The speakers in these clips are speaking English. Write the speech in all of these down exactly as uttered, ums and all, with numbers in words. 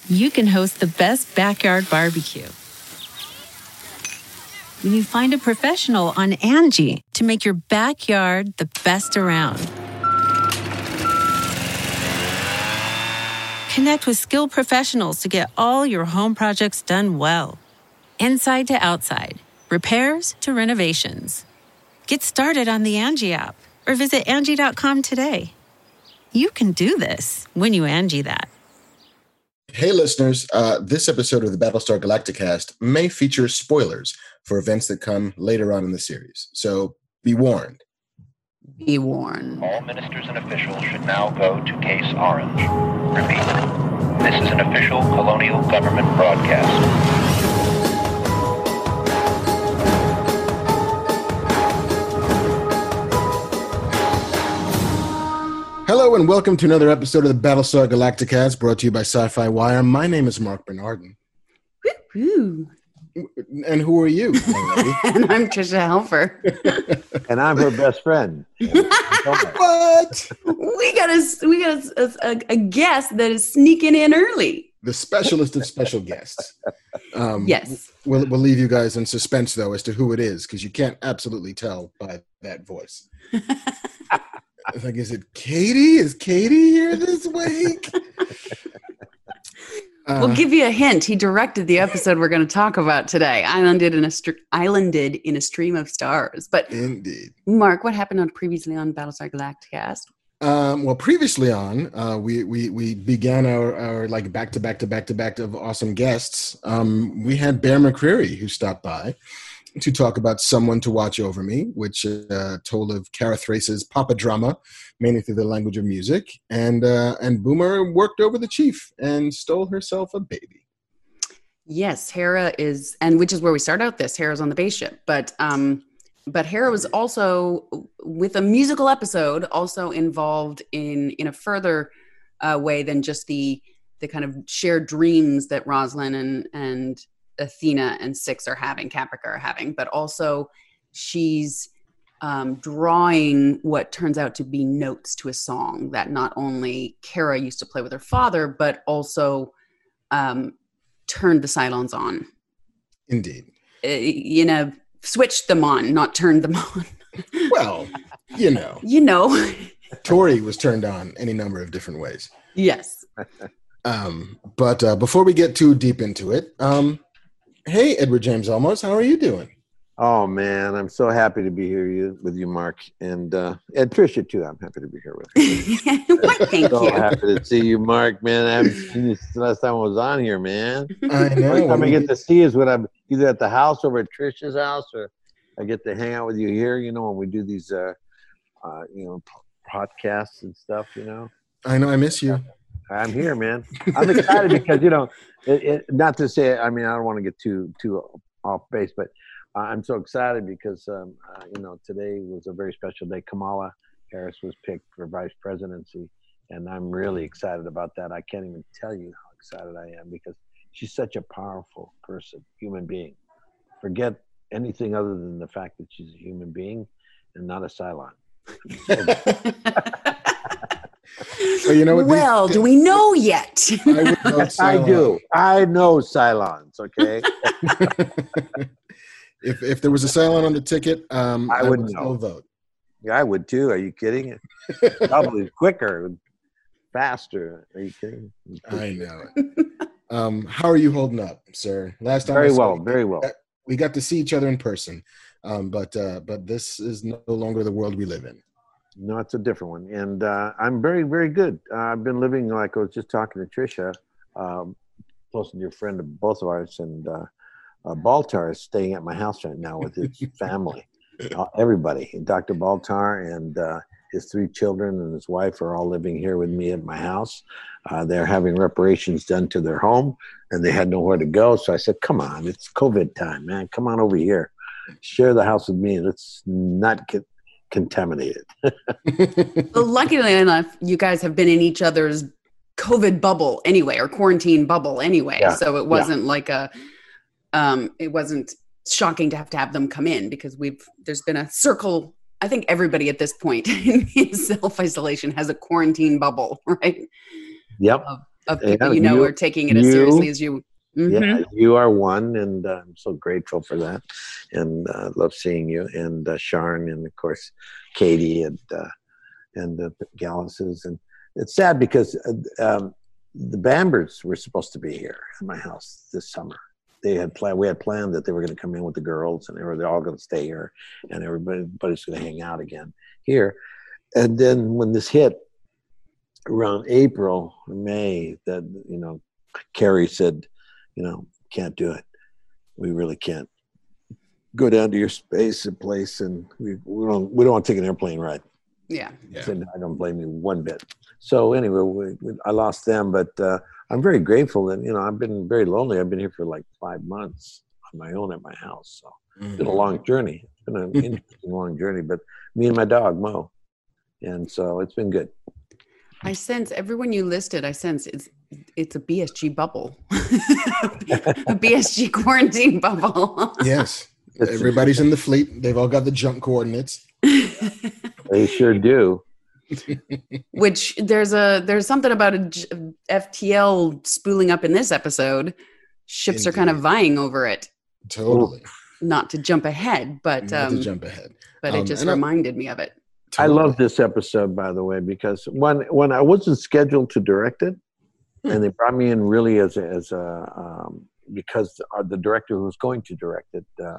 you can host the best backyard barbecue. When you find a professional on Angie to make your backyard the best around. Connect with skilled professionals to get all your home projects done well. Inside to outside, repairs to renovations. Get started on the Angie app or visit Angie dot com today. You can do this when you Angie that. Hey, listeners, uh, this episode of the Battlestar Galacticast may feature spoilers for events that come later on in the series. So be warned. Be warned. All ministers and officials should now go to Case Orange. Repeat, this is an official colonial government broadcast. Hello and welcome to another episode of the Battlestar Galacticast, brought to you by Sci-Fi Wire. My name is Mark Bernardin. Woo-hoo. And who are you? And I'm Trisha Helfer. And I'm her best friend. What? We got a we got a, a, a guest that is sneaking in early. The specialist of special guests. Um, yes. We'll, we'll leave you guys in suspense, though, as to who it is, because you can't absolutely tell by that voice. It's like, is it Katie? Is Katie here this week? Uh, we'll give you a hint. He directed the episode we're going to talk about today. Islanded in a str- Islanded in a Stream of Stars. But indeed, Mark, what happened on previously on Battlestar Galacticast? Um, well, previously on, uh, we we we began our, our like back to back to back to back of awesome guests. Um, we had Bear McCreary who stopped by to talk about Someone to Watch Over Me, which uh, told of Cara Thrace's papa drama, mainly through the language of music. And uh, and Boomer worked over the chief and stole herself a baby. Yes, Hera is, and which is where we start out this. Hera's on the base ship. But, um, but Hera was also, with a musical episode, also involved in, in a further uh, way than just the the kind of shared dreams that Roslin and and Athena and Six are having, Caprica are having, but also she's um, drawing what turns out to be notes to a song that not only Cara used to play with her father, but also um, turned the Cylons on. Indeed. Uh, you know, switched them on, not turned them on. Well, you know. You know. Tori was turned on any number of different ways. Yes. Um, but uh, before we get too deep into it, um, hey, Edward James Olmos, how are you doing? Oh, man, I'm so happy to be here you, with you, Mark. And uh, and Trisha, too. I'm happy to be here with you. Well, thank so you. happy to see you, Mark, man. I haven't seen you since the last time I was on here, man. I know. The only time I get to see is when I'm either at the house over at Trisha's house, or I get to hang out with you here, you know, when we do these, uh, uh, you know, podcasts and stuff, you know. I know, I miss you. I'm here, man. I'm excited because, you know, it, it, not to say, I mean, I don't want to get too too off base, but uh, I'm so excited because, um, uh, you know, today was a very special day. Kamala Harris was picked for vice presidency, and I'm really excited about that. I can't even tell you how excited I am because she's such a powerful person, human being. Forget anything other than the fact that she's a human being and not a Cylon. Well, you know what? Well, these, do we know yet? I, would vote I Cylon. do. I know Cylons, okay? if if there was a Cylon on the ticket, um, I I, would would know. still vote. Yeah, I would too. Are you kidding? Probably quicker, faster. Are you kidding? I know it. Um, how are you holding up, sir? Last time, I Very saw well, you, very well. we got to see each other in person, um, but uh, but this is no longer the world we live in. No, it's a different one. And uh, I'm very, very good. Uh, I've been living, like I was just talking to Trisha, um, close to your friend of both of ours, and uh, uh, Baltar is staying at my house right now with his family. Uh, everybody. Doctor Baltar and uh, his three children and his wife are all living here with me at my house. Uh, they're having reparations done to their home, and they had nowhere to go. So I said, come on, it's COVID time, man. Come on over here. Share the house with me. Let's not get contaminated. Well, luckily enough, you guys have been in each other's COVID bubble anyway, or quarantine bubble anyway. Yeah. So it wasn't yeah. like a, um, it wasn't shocking to have to have them come in because we've, there's been a circle. I think everybody at this point in self-isolation has a quarantine bubble, right? Yep. Of, of people Yeah, you know you- are taking it as you- seriously as you. Yeah, Mhm. you are one, and uh, I'm so grateful for that, and uh, love seeing you, and uh, Sharon, and of course Katie, and uh, and the Galluses, and it's sad because uh, um, the Bambers were supposed to be here at my house this summer. They had planned. We had planned that they were going to come in with the girls, and they were they're all going to stay here, and everybody, everybody's going to hang out again here. And then when this hit around April or May, that you know, Carrie said, you know, can't do it. We really can't go down to your space and place, and we, we don't we don't want to take an airplane ride. Yeah. Yeah. I said, I don't blame you one bit. So anyway, we, we, I lost them, but uh, I'm very grateful that, you know, I've been very lonely. I've been here for like five months on my own at my house. So it's been a long journey. It's been an interesting long journey, but me and my dog, Mo. And so it's been good. I sense everyone you listed, I sense it's it's a B S G bubble. A B S G quarantine bubble. Yes. Everybody's in the fleet. They've all got the jump coordinates. They sure do. Which there's a there's something about a J- F T L spooling up in this episode. Ships are kind of Indeed. vying over it. Totally. Not to jump ahead, but Not um, to jump ahead. but Um, it just and I- reminded me of it. I Totally. love this episode, by the way, because when when I wasn't scheduled to direct it, and they brought me in really as a, as a um, because the, uh, the director who was going to direct it uh,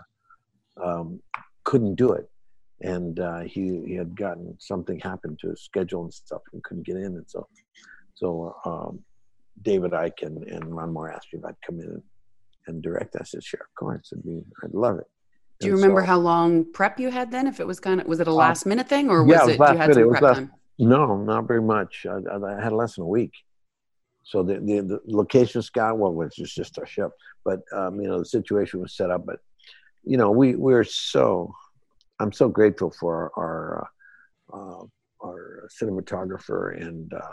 um, couldn't do it, and uh, he he had gotten something happened to his schedule and stuff and couldn't get in, and so so um, David Icke and, and Ron Moore asked me if I'd come in and, and direct. I said, sure, of course, I'd be, I'd love it. Do you And remember so- how long prep you had then? If it was kind of was it a last minute thing or yeah, was it it was you last had minute. some It was prep last- time? No, not very much. I, I, I had less than a week. So the, the, the location scout, well, which is just our ship, but um, you know, the situation was set up. But you know, we we're so, I'm so grateful for our uh, uh, our cinematographer and uh,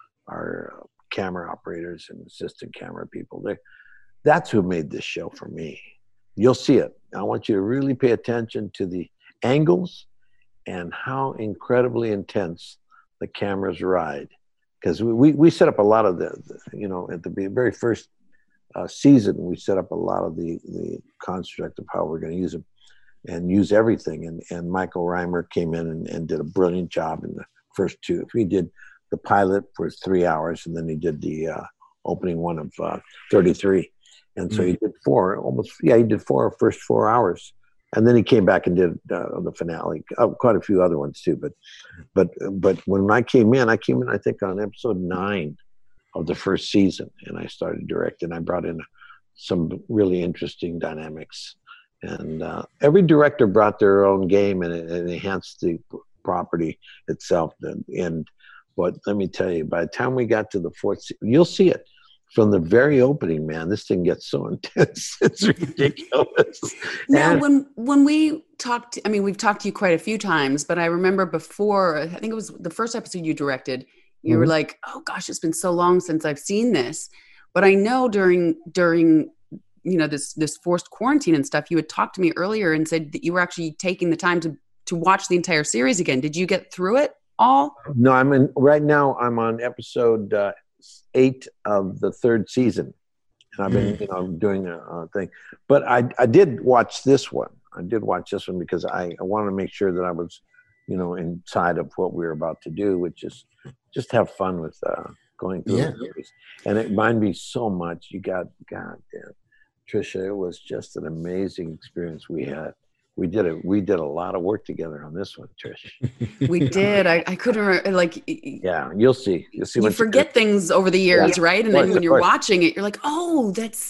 our uh, camera operators and assistant camera people. They, that's who made this show for me. You'll see it. I want you to really pay attention to the angles and how incredibly intense the cameras ride. Because we, we, we set up a lot of the, the you know, at the very first uh, season, we set up a lot of the, the construct of how we're going to use them and use everything. And, and Michael Reimer came in and, and did a brilliant job in the first two. He did the pilot for three hours, and then he did the uh, opening one of uh, thirty-three. And so mm-hmm. he did four, almost, yeah, he did four first four hours. And then he came back and did uh, the finale, uh, quite a few other ones too. But, but, but when I came in, I came in, I think, on episode nine of the first season, and I started directing. I brought in some really interesting dynamics, and uh, every director brought their own game, and it, it enhanced the property itself. And, and but let me tell you, by the time we got to the fourth, se- you'll see it. From the very opening, man, this thing gets so intense. It's ridiculous. Now, And- when when we talked, I mean, we've talked to you quite a few times, but I remember before, I think it was the first episode you directed, you Mhm. were like, oh gosh, it's been so long since I've seen this. But I know during, during, you know, this, this forced quarantine and stuff, you had talked to me earlier and said that you were actually taking the time to, to watch the entire series again. Did you get through it all? No, I'm in, right now I'm on episode uh, eight of the third season. And I've been, you know, doing a, a thing. But I, I did watch this one. I did watch this one because I, I wanted to make sure that I was, you know, inside of what we were about to do, which is just have fun with uh, going through Yeah. the series. And it reminded me so much. You got, God damn, Trisha, it was just an amazing experience we had. We did it. We did a lot of work together on this one, Trish. We did. I, I couldn't remember, like, Yeah, you'll see. You'll see. you once forget things over the years, Yeah. right? And Of course, then when of you're course. watching it, you're like, oh, that's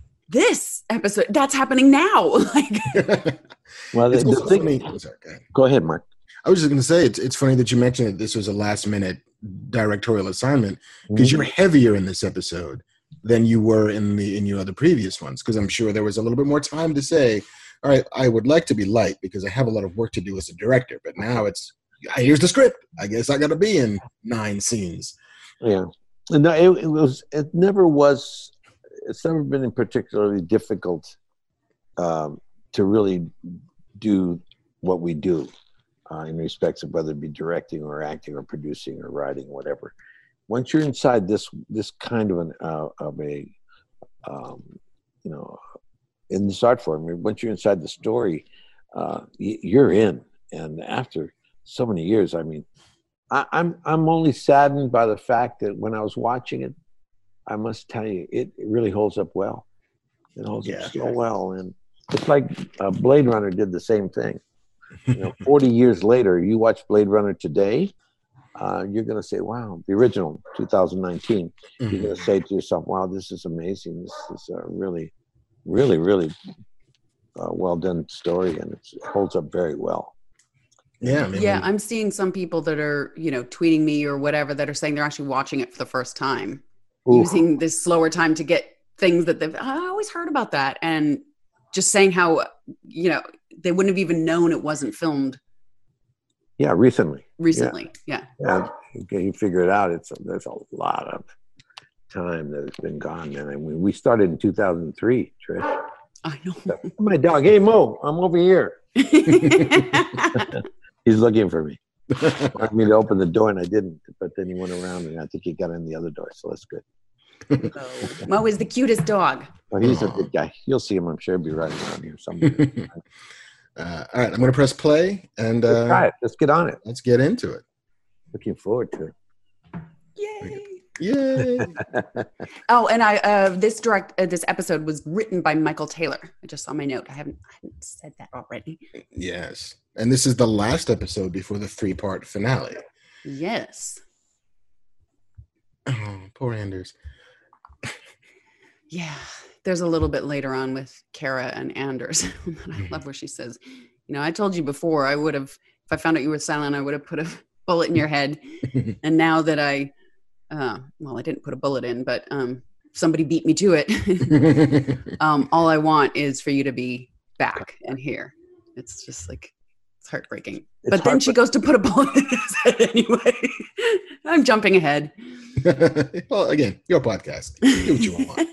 this episode. That's happening now. Like, Well, the, It's the also thing. funny. oh, sorry, go ahead. Go ahead, Mark. I was just going to say it's it's funny that you mentioned that this was a last minute directorial assignment because Mhm. you're heavier in this episode than you were in the in your other previous ones. Because I'm sure there was a little bit more time to say, all right, I would like to be light because I have a lot of work to do as a director. But now it's here's the script. I guess I got to be in nine scenes. Yeah. No, it, it was. It never was. It's never been particularly difficult um, to really do what we do uh, in respects of whether it be directing or acting or producing or writing, whatever. once you're inside this this kind of an uh, of a um, you know in this art form, once you're inside the story, uh, you're in. And after so many years, I mean, I, I'm I'm only saddened by the fact that when I was watching it, I must tell you, it, it really holds up well. It holds Yeah. up so well, and it's like uh, Blade Runner did the same thing. You know, forty years later, you watch Blade Runner today, uh, you're going to say, "Wow!" The original, two thousand nineteen. Mm-hmm. You're going to say to yourself, "Wow, this is amazing. This is a really, really, really uh, well done story, and it's, it holds up very well." Yeah, I mean, yeah. I'm seeing some people that are, you know, tweeting me or whatever that are saying they're actually watching it for the first time, Oof. using this slower time to get things that they've. I always heard about that, and just saying how, you know, they wouldn't have even known it wasn't filmed. Yeah, recently. Recently, yeah. Yeah, yeah you figure it out. It's a, there's a lot of time that has been gone, man. I mean, we started in two thousand three, Trish. I know. My dog, hey Mo, I'm over here. He's looking for me. He wanted me to open the door, and I didn't. But then he went around, and I think he got in the other door, so that's good. Oh, Mo is the cutest dog. Oh, he's Aww. a good guy. You'll see him, I'm sure. He'll be right around here somewhere. uh, all right, I'm going to press play, and uh, let's try it. Let's get on it. Let's get into it. Looking forward to it. Yay! Yay! Oh, and I uh, this direct uh, this episode was written by Michael Taylor. I just saw my note. I haven't I haven't said that already. Yes, and this is the last episode before the three-part finale. Yes. Oh, poor Anders. Yeah, there's a little bit later on with Kara and Anders. I love where she says, "You know, I told you before. I would have, if I found out you were silent, I would have put a bullet in your head. And now that I." Uh, well, I didn't put a bullet in, but um, somebody beat me to it. um, all I want is for you to be back and here. It's just like, it's heartbreaking. It's but then she goes to put a bullet in his head anyway. I'm jumping ahead. Well, again, your podcast. Do what you want.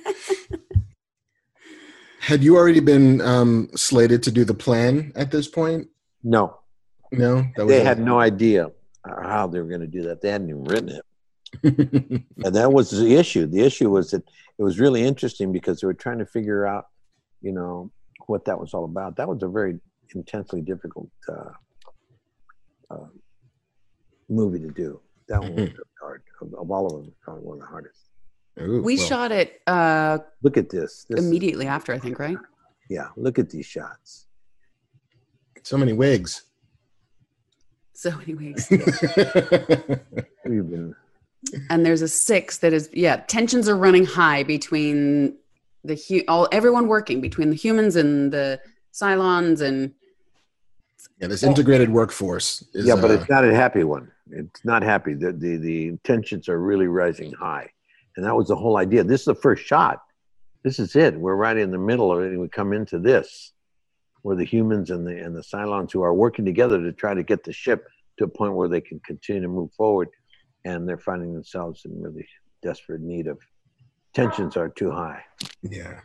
Had you already been um, slated to do the plan at this point? No. No? That was they had no idea how they were going to do that. They hadn't even written it. And that was the issue. The issue was that it was really interesting because they were trying to figure out, you know, what that was all about. That was a very intensely difficult uh, uh, movie to do. That one was really hard. Of, of all of them, probably one of the hardest. Ooh, we well, shot it. Uh, look at this. this immediately is, after, I think, right? Yeah. Look at these shots. So many wigs. So many wigs. We've been. And there's a six that is, yeah, tensions are running high between the, hu- all everyone working, between the humans and the Cylons and. Yeah, this integrated workforce. Is, yeah, but uh, it's not a happy one. It's not happy. The, the, the tensions are really rising high. And that was the whole idea. This is the first shot. This is it. We're right in the middle of it, and we come into this, where the humans and the, and the Cylons who are working together to try to get the ship to a point where they can continue to move forward. And they're finding themselves in really desperate need of tensions are too high. Yeah.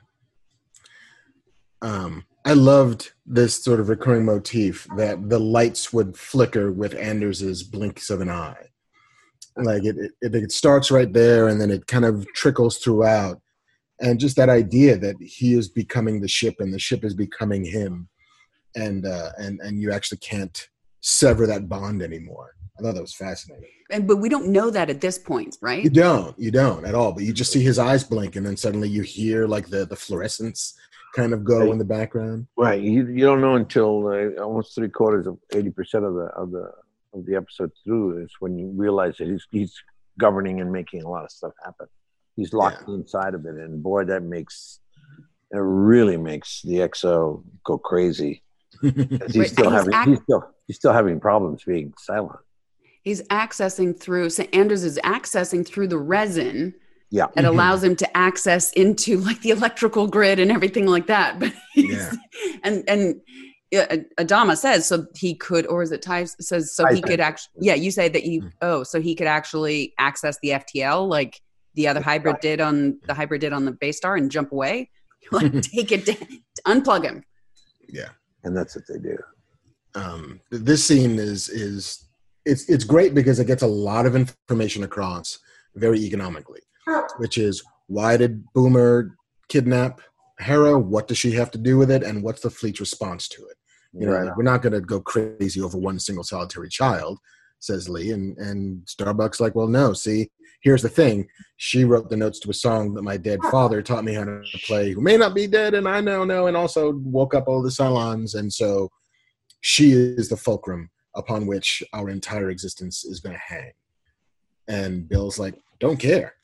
Um, I loved this sort of recurring motif that the lights would flicker with Anders's blinks of an eye. Like it, it, it starts right there and then it kind of trickles throughout. And just that idea that he is becoming the ship and the ship is becoming him. And, uh, and, and you actually can't sever that bond anymore. I thought that was fascinating. And but we don't know that at this point, right? You don't. You don't at all. But you just see his eyes blink, and then suddenly you hear like the, the fluorescence kind of go right. in the background. Right. You you don't know until uh, almost three quarters of eighty percent of the of the of the episode through is when you realize that he's he's governing and making a lot of stuff happen. He's locked yeah. inside of it, and boy, that makes it really makes the X O go crazy. he's Wait, still he's having act- he's still he's still having problems being silent. He's accessing through, so Anders is accessing through the resin. Yeah. It allows him to access into like the electrical grid and everything like that. But yeah. and, and uh, Adama says, so he could, or is it Ty says, so he could actually, yeah, you say that he, oh, so he could actually access the F T L like the other hybrid did on, the hybrid did on the Base Star and jump away? Like take it down, unplug him. Yeah. And that's what they do. Um, this scene is, is, It's it's great because it gets a lot of information across very economically, which is, why did Boomer kidnap Hera? What does she have to do with it? And what's the fleet's response to it? You know, Right. like, we're not going to go crazy over one single solitary child, says Lee. And, and Starbuck's like, well, no, see, here's the thing. She wrote the notes to a song that my dead father taught me how to play, who may not be dead, and I now know, and also woke up all the Cylons. And so she is the fulcrum upon which our entire existence is going to hang. And Bill's like, don't care.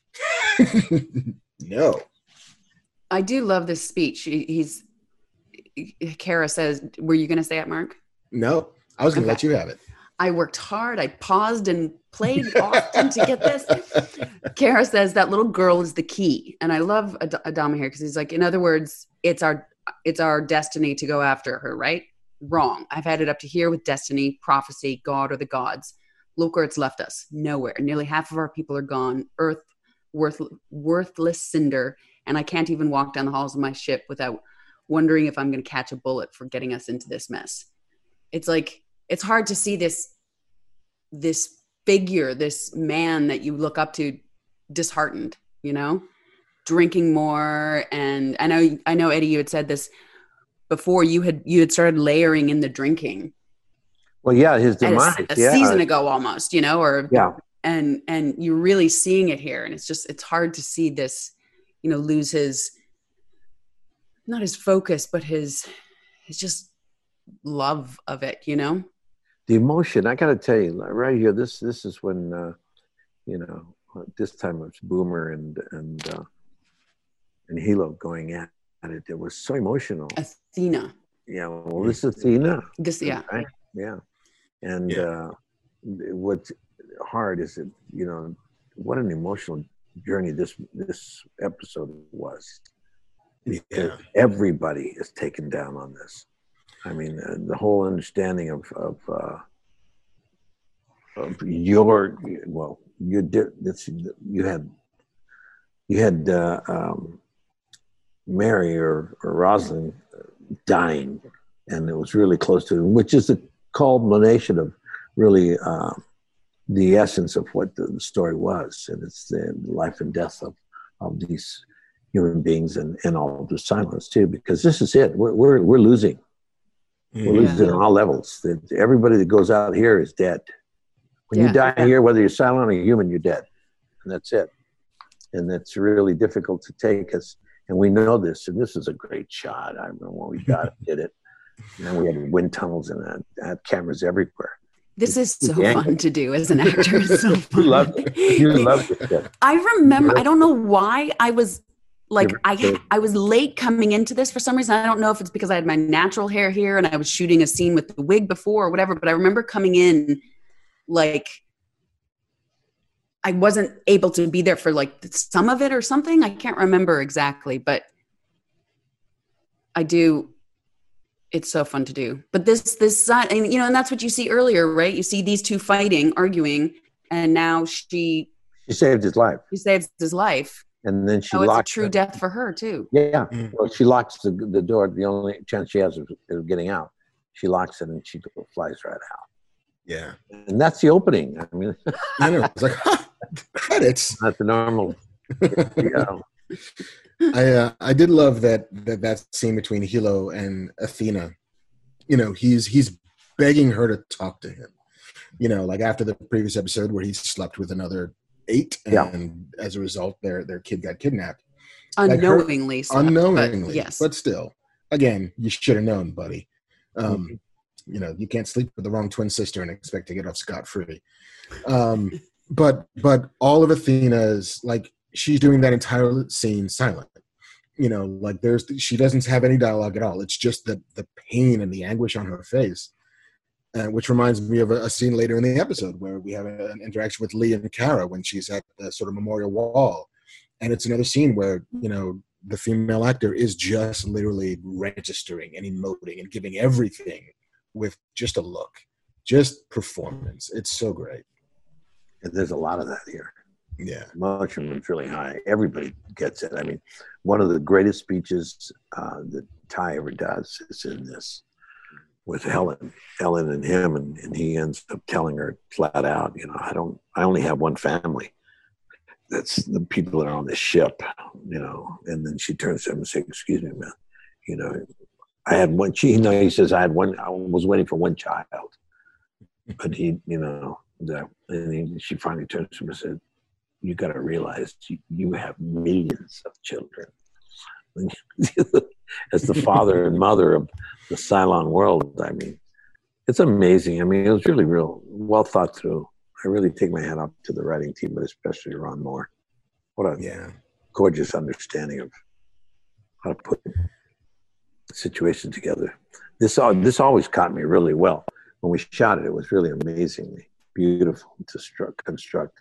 No. I do love this speech. He- He's Kara says, were you going to say it, Mark? No, I was going to Okay. let you have it. I worked hard. I paused and played often to get this. Kara says that little girl is the key. And I love Ad- Adama here because he's like, in other words, it's our it's our destiny to go after her, right? Wrong. I've had it up to here with destiny, prophecy, God, or the gods. Look where it's left us. Nowhere. Nearly half of our people are gone. Earth, worth, worthless cinder. And I can't even walk down the halls of my ship without wondering if I'm going to catch a bullet for getting us into this mess. It's like, it's hard to see this, this figure, this man that you look up to disheartened, you know, drinking more. And I know, I know, Eddie, you had said this before. You had, you had started layering in the drinking. Well, yeah, his And demise. a, a yeah. season ago almost, you know, or, Yeah. and, and you're really seeing it here. And it's just, it's hard to see this, you know, lose his, not his focus, but his, his just love of it, you know? The emotion, I got to tell you, right here, this this is when, uh, you know, this time it's Boomer and and uh, and Hilo going at, at it. It was so emotional. Athena. Yeah, well, this is Athena. This, yeah. Right? Yeah. And Yeah. Uh, what's hard is that, you know, what an emotional journey this this episode was. Because Yeah. everybody is taken down on this. I mean, uh, the whole understanding of of, uh, of your well, you did this. You had you had uh, um, Mary or, or Rosalind dying, and it was really close to it, which is the culmination of really uh, the essence of what the, the story was, and it's the life and death of of these human beings and, and all of the Cylons too, because this is it. We're we're we're losing. We're losing on all levels. Everybody that goes out here is dead. When Yeah. you die here, whether you're Cylon or human, you're dead. And that's it. And that's really difficult to take us. And we know this. And this is a great shot. I remember when we got it, did it. And then we had wind tunnels and had, had cameras everywhere. This is so Yeah. fun to do as an actor. It's so You fun. loved it. You loved it. I remember, I don't know why I was like, I, You're- I was late coming into this for some reason. I don't know if it's because I had my natural hair here and I was shooting a scene with the wig before or whatever, but I remember coming in like I wasn't able to be there for like some of it or something. I can't remember exactly, but I do. It's so fun to do. But this, this side, and you know, and that's what you see earlier, right? You see these two fighting, arguing, and now she, She saved his life. she saves his life. And then she Oh, it's a locked true him. death for her too. Yeah. Mm. Well, she locks the, the door. The only chance she has of, of getting out. She locks it and she flies right out. Yeah. And that's the opening. I mean, I know. It's like, huh, credits. not the normal. You know. I uh, I did love that, that that scene between Hilo and Athena. You know, he's he's begging her to talk to him. You know, like after the previous episode where he slept with another eight, and Yeah. as a result, their their kid got kidnapped. Like her- Unknowingly. slept, Unknowingly, But yes. but still, again, you should have known, buddy. Um, Mhm. You know, you can't sleep with the wrong twin sister and expect to get off scot free. Um, but but all of Athena's, like, she's doing that entire scene silent. You know, like there's she doesn't have any dialogue at all. It's just the the pain and the anguish on her face, uh, which reminds me of a, a scene later in the episode where we have a, an interaction with Lee and Kara when she's at the sort of memorial wall, and it's another scene where, you know, the female actor is just literally registering and emoting and giving everything with just a look, just performance. It's so great. And there's a lot of that here. Yeah. Emotion was really high. Everybody gets it. I mean, one of the greatest speeches uh, that Ty ever does is in this with Helen, Helen and him, and, and he ends up telling her flat out, you know, I don't, I only have one family. that's the people that are on the ship, you know. And then she turns to him and says, "Excuse me, man. You know, I had one." She, you know, he says, "I had one. I was waiting for one child, but he, you know, that." And he, she finally turns to him and said, "You got to realize you, you have millions of children." As the father and mother of the Cylon world, I mean, it's amazing. I mean, it was really real well thought through. I really take my hat off to the writing team, but especially Ron Moore. What a yeah. gorgeous understanding of how to put situations together. This this always caught me really well. When we shot it, it was really amazingly beautiful to stru- construct.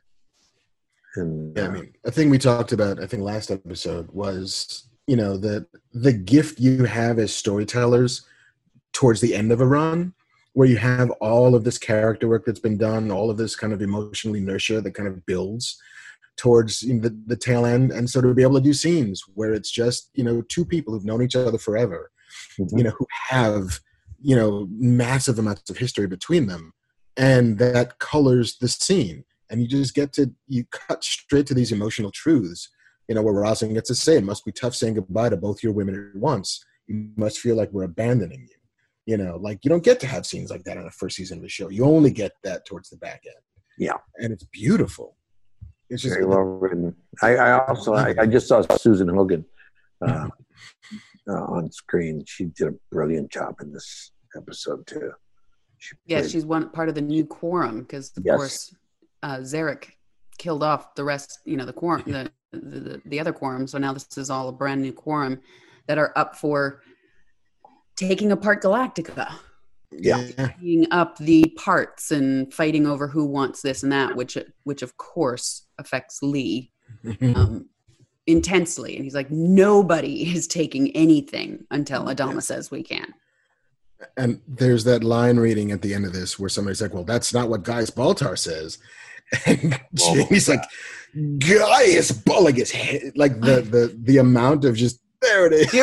And yeah, uh, I mean, a thing we talked about, I think, last episode was, you know, the the gift you have as storytellers towards the end of a run, where you have all of this character work that's been done, all of this kind of emotional inertia that kind of builds towards, you know, the, the tail end. And so to be able to do scenes where it's just, you know, two people who've known each other forever, mm-hmm. you know, who have, you know, massive amounts of history between them, and that colors the scene. And you just get to, you cut straight to these emotional truths, you know, where Rosalind gets to say, "It must be tough saying goodbye to both your women at once. You must feel like we're abandoning you." You know, like, you don't get to have scenes like that in the first season of the show. You only get that towards the back end. Yeah. And it's beautiful. It's just very well written. I, I also, I, I just saw Susan Hogan uh, uh, on screen. She did a brilliant job in this episode too. She yeah, she's one part of the new quorum, because of yes. course uh, Zarek killed off the rest, you know, the quorum, the, the, the other quorum. So now this is all a brand new quorum that are up for taking apart Galactica, yeah, taking up the parts and fighting over who wants this and that, which which of course affects Lee um, intensely. And he's like, nobody is taking anything until Adama yeah. says we can. And there's that line reading at the end of this where somebody's like, "Well, that's not what Gaius Baltar says," and Jamie's like, "Gaius Baltar," like his head, like the the the amount of just. There it is.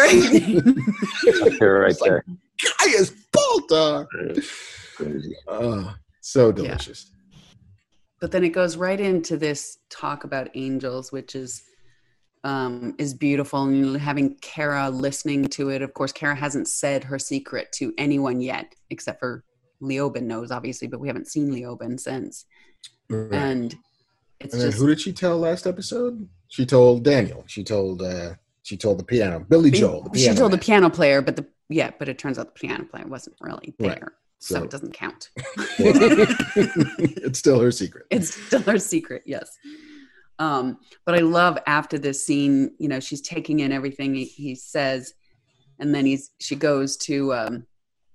You're right there. Like, Gaius Baltar. Crazy. Oh, so delicious. Yeah. But then it goes right into this talk about angels, which is um, is beautiful. And having Kara listening to it. Of course, Kara hasn't said her secret to anyone yet, except for Leoben knows, obviously, but we haven't seen Leoben since. Right. And it's and then just, who did she tell last episode? She told Daniel. She told uh, she told the piano, Billy Joel. The piano she told man. the piano player, but the yeah, but it turns out the piano player wasn't really there, right. so, so it doesn't count. It's still her secret. It's still her secret, yes. Um, but I love after this scene, you know, she's taking in everything he, he says, and then he's she goes to um,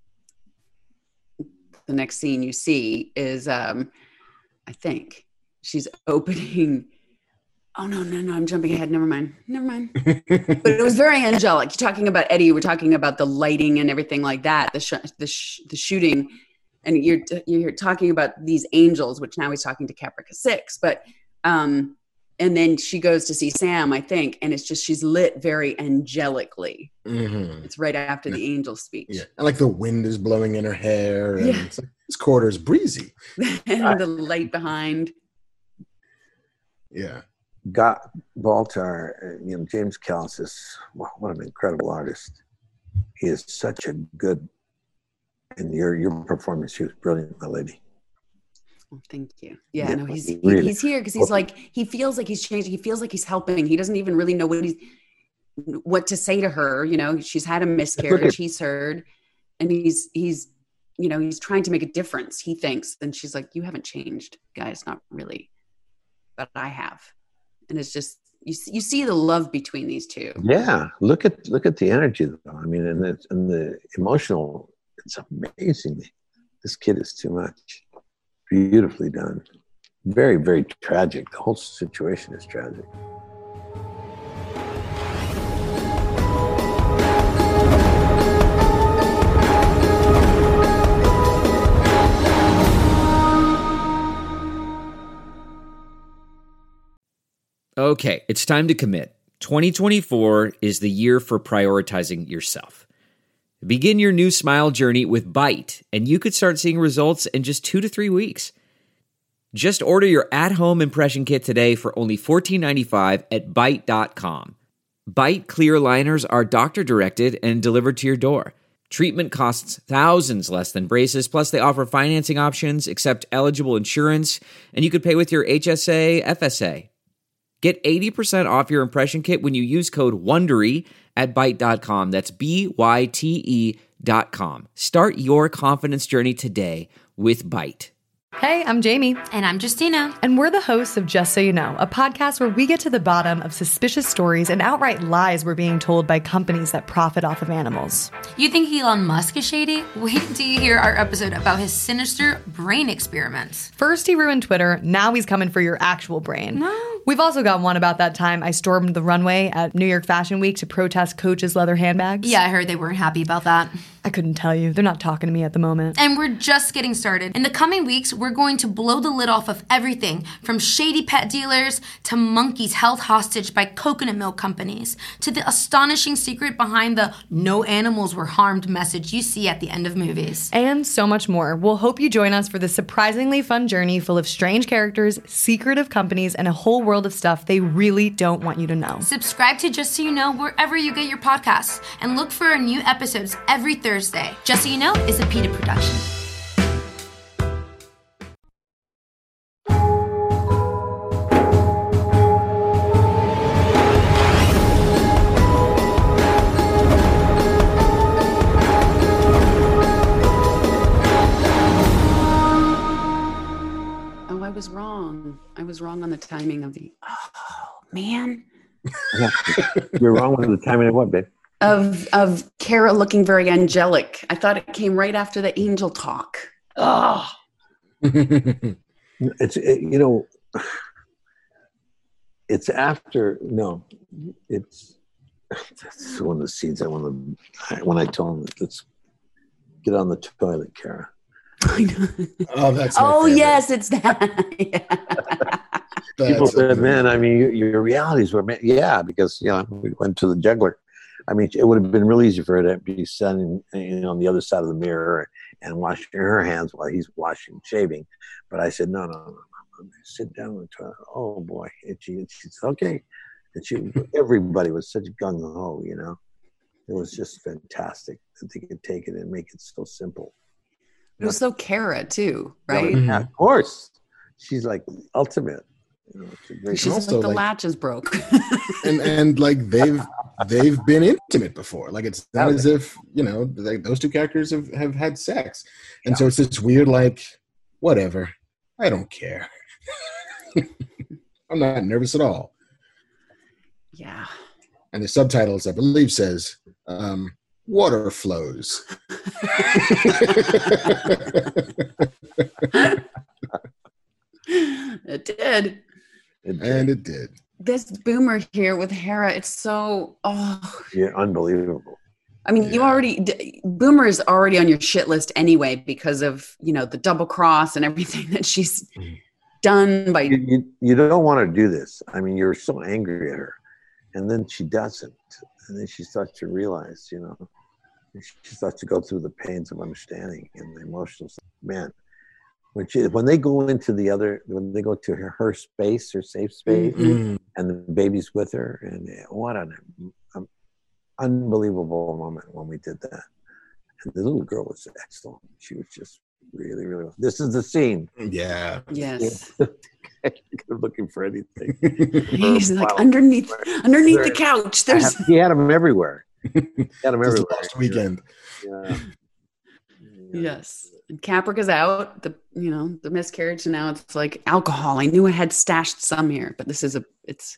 the next scene you see is um, I think she's opening. Oh, no, no, no, I'm jumping ahead. Never mind. Never mind. But it was very angelic. You're talking about Eddie. We're talking about the lighting and everything like that, the sh- the, sh- the shooting. And you're you're talking about these angels, which now he's talking to Caprica six. But, um, and then she goes to see Sam, I think, and it's just, she's lit very angelically. Mm-hmm. It's right after the angel speech. Yeah. And like the wind is blowing in her hair. And yeah. it's like, this quarter's breezy. And the light behind. Yeah. Got Baltar, you know, James Callis is, wow, what an incredible artist. He is such a good, and your your performance, she was brilliant, my lady. Oh, thank you. Yeah, yeah no, he's really. he's here because he's like, he feels like he's changing. He feels like he's helping. He doesn't even really know what he's, what to say to her. You know, she's had a miscarriage, he's heard, and he's, he's, you know, he's trying to make a difference, he thinks. And she's like, you haven't changed, guys, not really, but I have. And it's just, you you see the love between these two. Yeah, look at look at the energy though. I mean, and the, and the emotional, it's amazing. This kid is too much. Beautifully done. Very, very tragic. The whole situation is tragic. Okay, it's time to commit. twenty twenty-four is the year for prioritizing yourself. Begin your new smile journey with Byte, and you could start seeing results in just two to three weeks. Just order your at-home impression kit today for only fourteen ninety-five at Byte dot com. Byte clear liners are doctor-directed and delivered to your door. Treatment costs thousands less than braces, plus they offer financing options, accept eligible insurance, and you could pay with your H S A, F S A. Get eighty percent off your impression kit when you use code WONDERY at Byte dot com. That's B Y T E dot com. Start your confidence journey today with Byte. Hey, I'm Jamie. And I'm Justina. And we're the hosts of Just So You Know, a podcast where we get to the bottom of suspicious stories and outright lies we're being told by companies that profit off of animals. You think Elon Musk is shady? Wait till you hear our episode about his sinister brain experiments. First he ruined Twitter, now he's coming for your actual brain. No. We've also got one about that time I stormed the runway at New York Fashion Week to protest Coach's leather handbags. Yeah, I heard they weren't happy about that. I couldn't tell you. They're not talking to me at the moment. And we're just getting started. In the coming weeks, we're going to blow the lid off of everything from shady pet dealers to monkeys held hostage by coconut milk companies to the astonishing secret behind the no animals were harmed message you see at the end of movies. And so much more. We'll hope you join us for this surprisingly fun journey full of strange characters, secretive companies, and a whole world of stuff they really don't want you to know. Subscribe to Just So You Know wherever you get your podcasts and look for our new episodes every Thursday. Thursday. Just So You Know is a PETA production. Oh, I was wrong. I was wrong on the timing of the, oh, man. Yeah. You're wrong with the timing of what, babe? Of of Kara looking very angelic. I thought it came right after the angel talk. Oh, it's it, you know, it's after no, it's that's one of the scenes I want to when I told him let's get on the toilet, Kara. I know. Oh, that's my oh favorite. yes, it's that. Yeah. People That's said, amazing. "Man, I mean, your, your realities were yeah," because you know we went to the juggler. I mean, it would have been real easy for her to be standing, you know, on the other side of the mirror and washing her hands while he's washing, shaving. But I said, no, no, no, no. Sit down on the toilet. Oh boy, and she, and she said, okay. And she, everybody was such gung ho, you know. It was just fantastic that they could take it and make it so simple. It was so Kara too, right? Yeah, of course, she's like ultimate. You know, it's a great She's also, like the like- latches broke. and and like they've they've been intimate before. Like it's not as if you know like, those two characters have, have had sex, and so it's this weird like whatever. I don't care. I'm not nervous at all. Yeah. And the subtitles, I believe, says um, "Water flows." It did. And it did. This boomer here with Hera, it's so, oh. Yeah, unbelievable. I mean, you Yeah. already, d- Boomer is already on your shit list anyway because of, you know, the double cross and everything that she's done by. You, you, you don't want to do this. I mean, you're so angry at her. And then she doesn't. And then she starts to realize, you know, she starts to go through the pains of understanding and the emotional stuff. Man, when, she, when they go into the other, when they go to her, her space, her safe space, Mm. and the baby's with her, and what an, an unbelievable moment when we did that. And the little girl was excellent. She was just really, really. This is the scene. Yeah. Yes. Looking for anything. He's like Wow. underneath, underneath There- the couch. I There's, have- he had them everywhere. He had them This everywhere. last weekend. Yeah. yes. And Caprica's out, the, you know, the miscarriage. And now it's like alcohol. I knew I had stashed some here, but this is a, it's.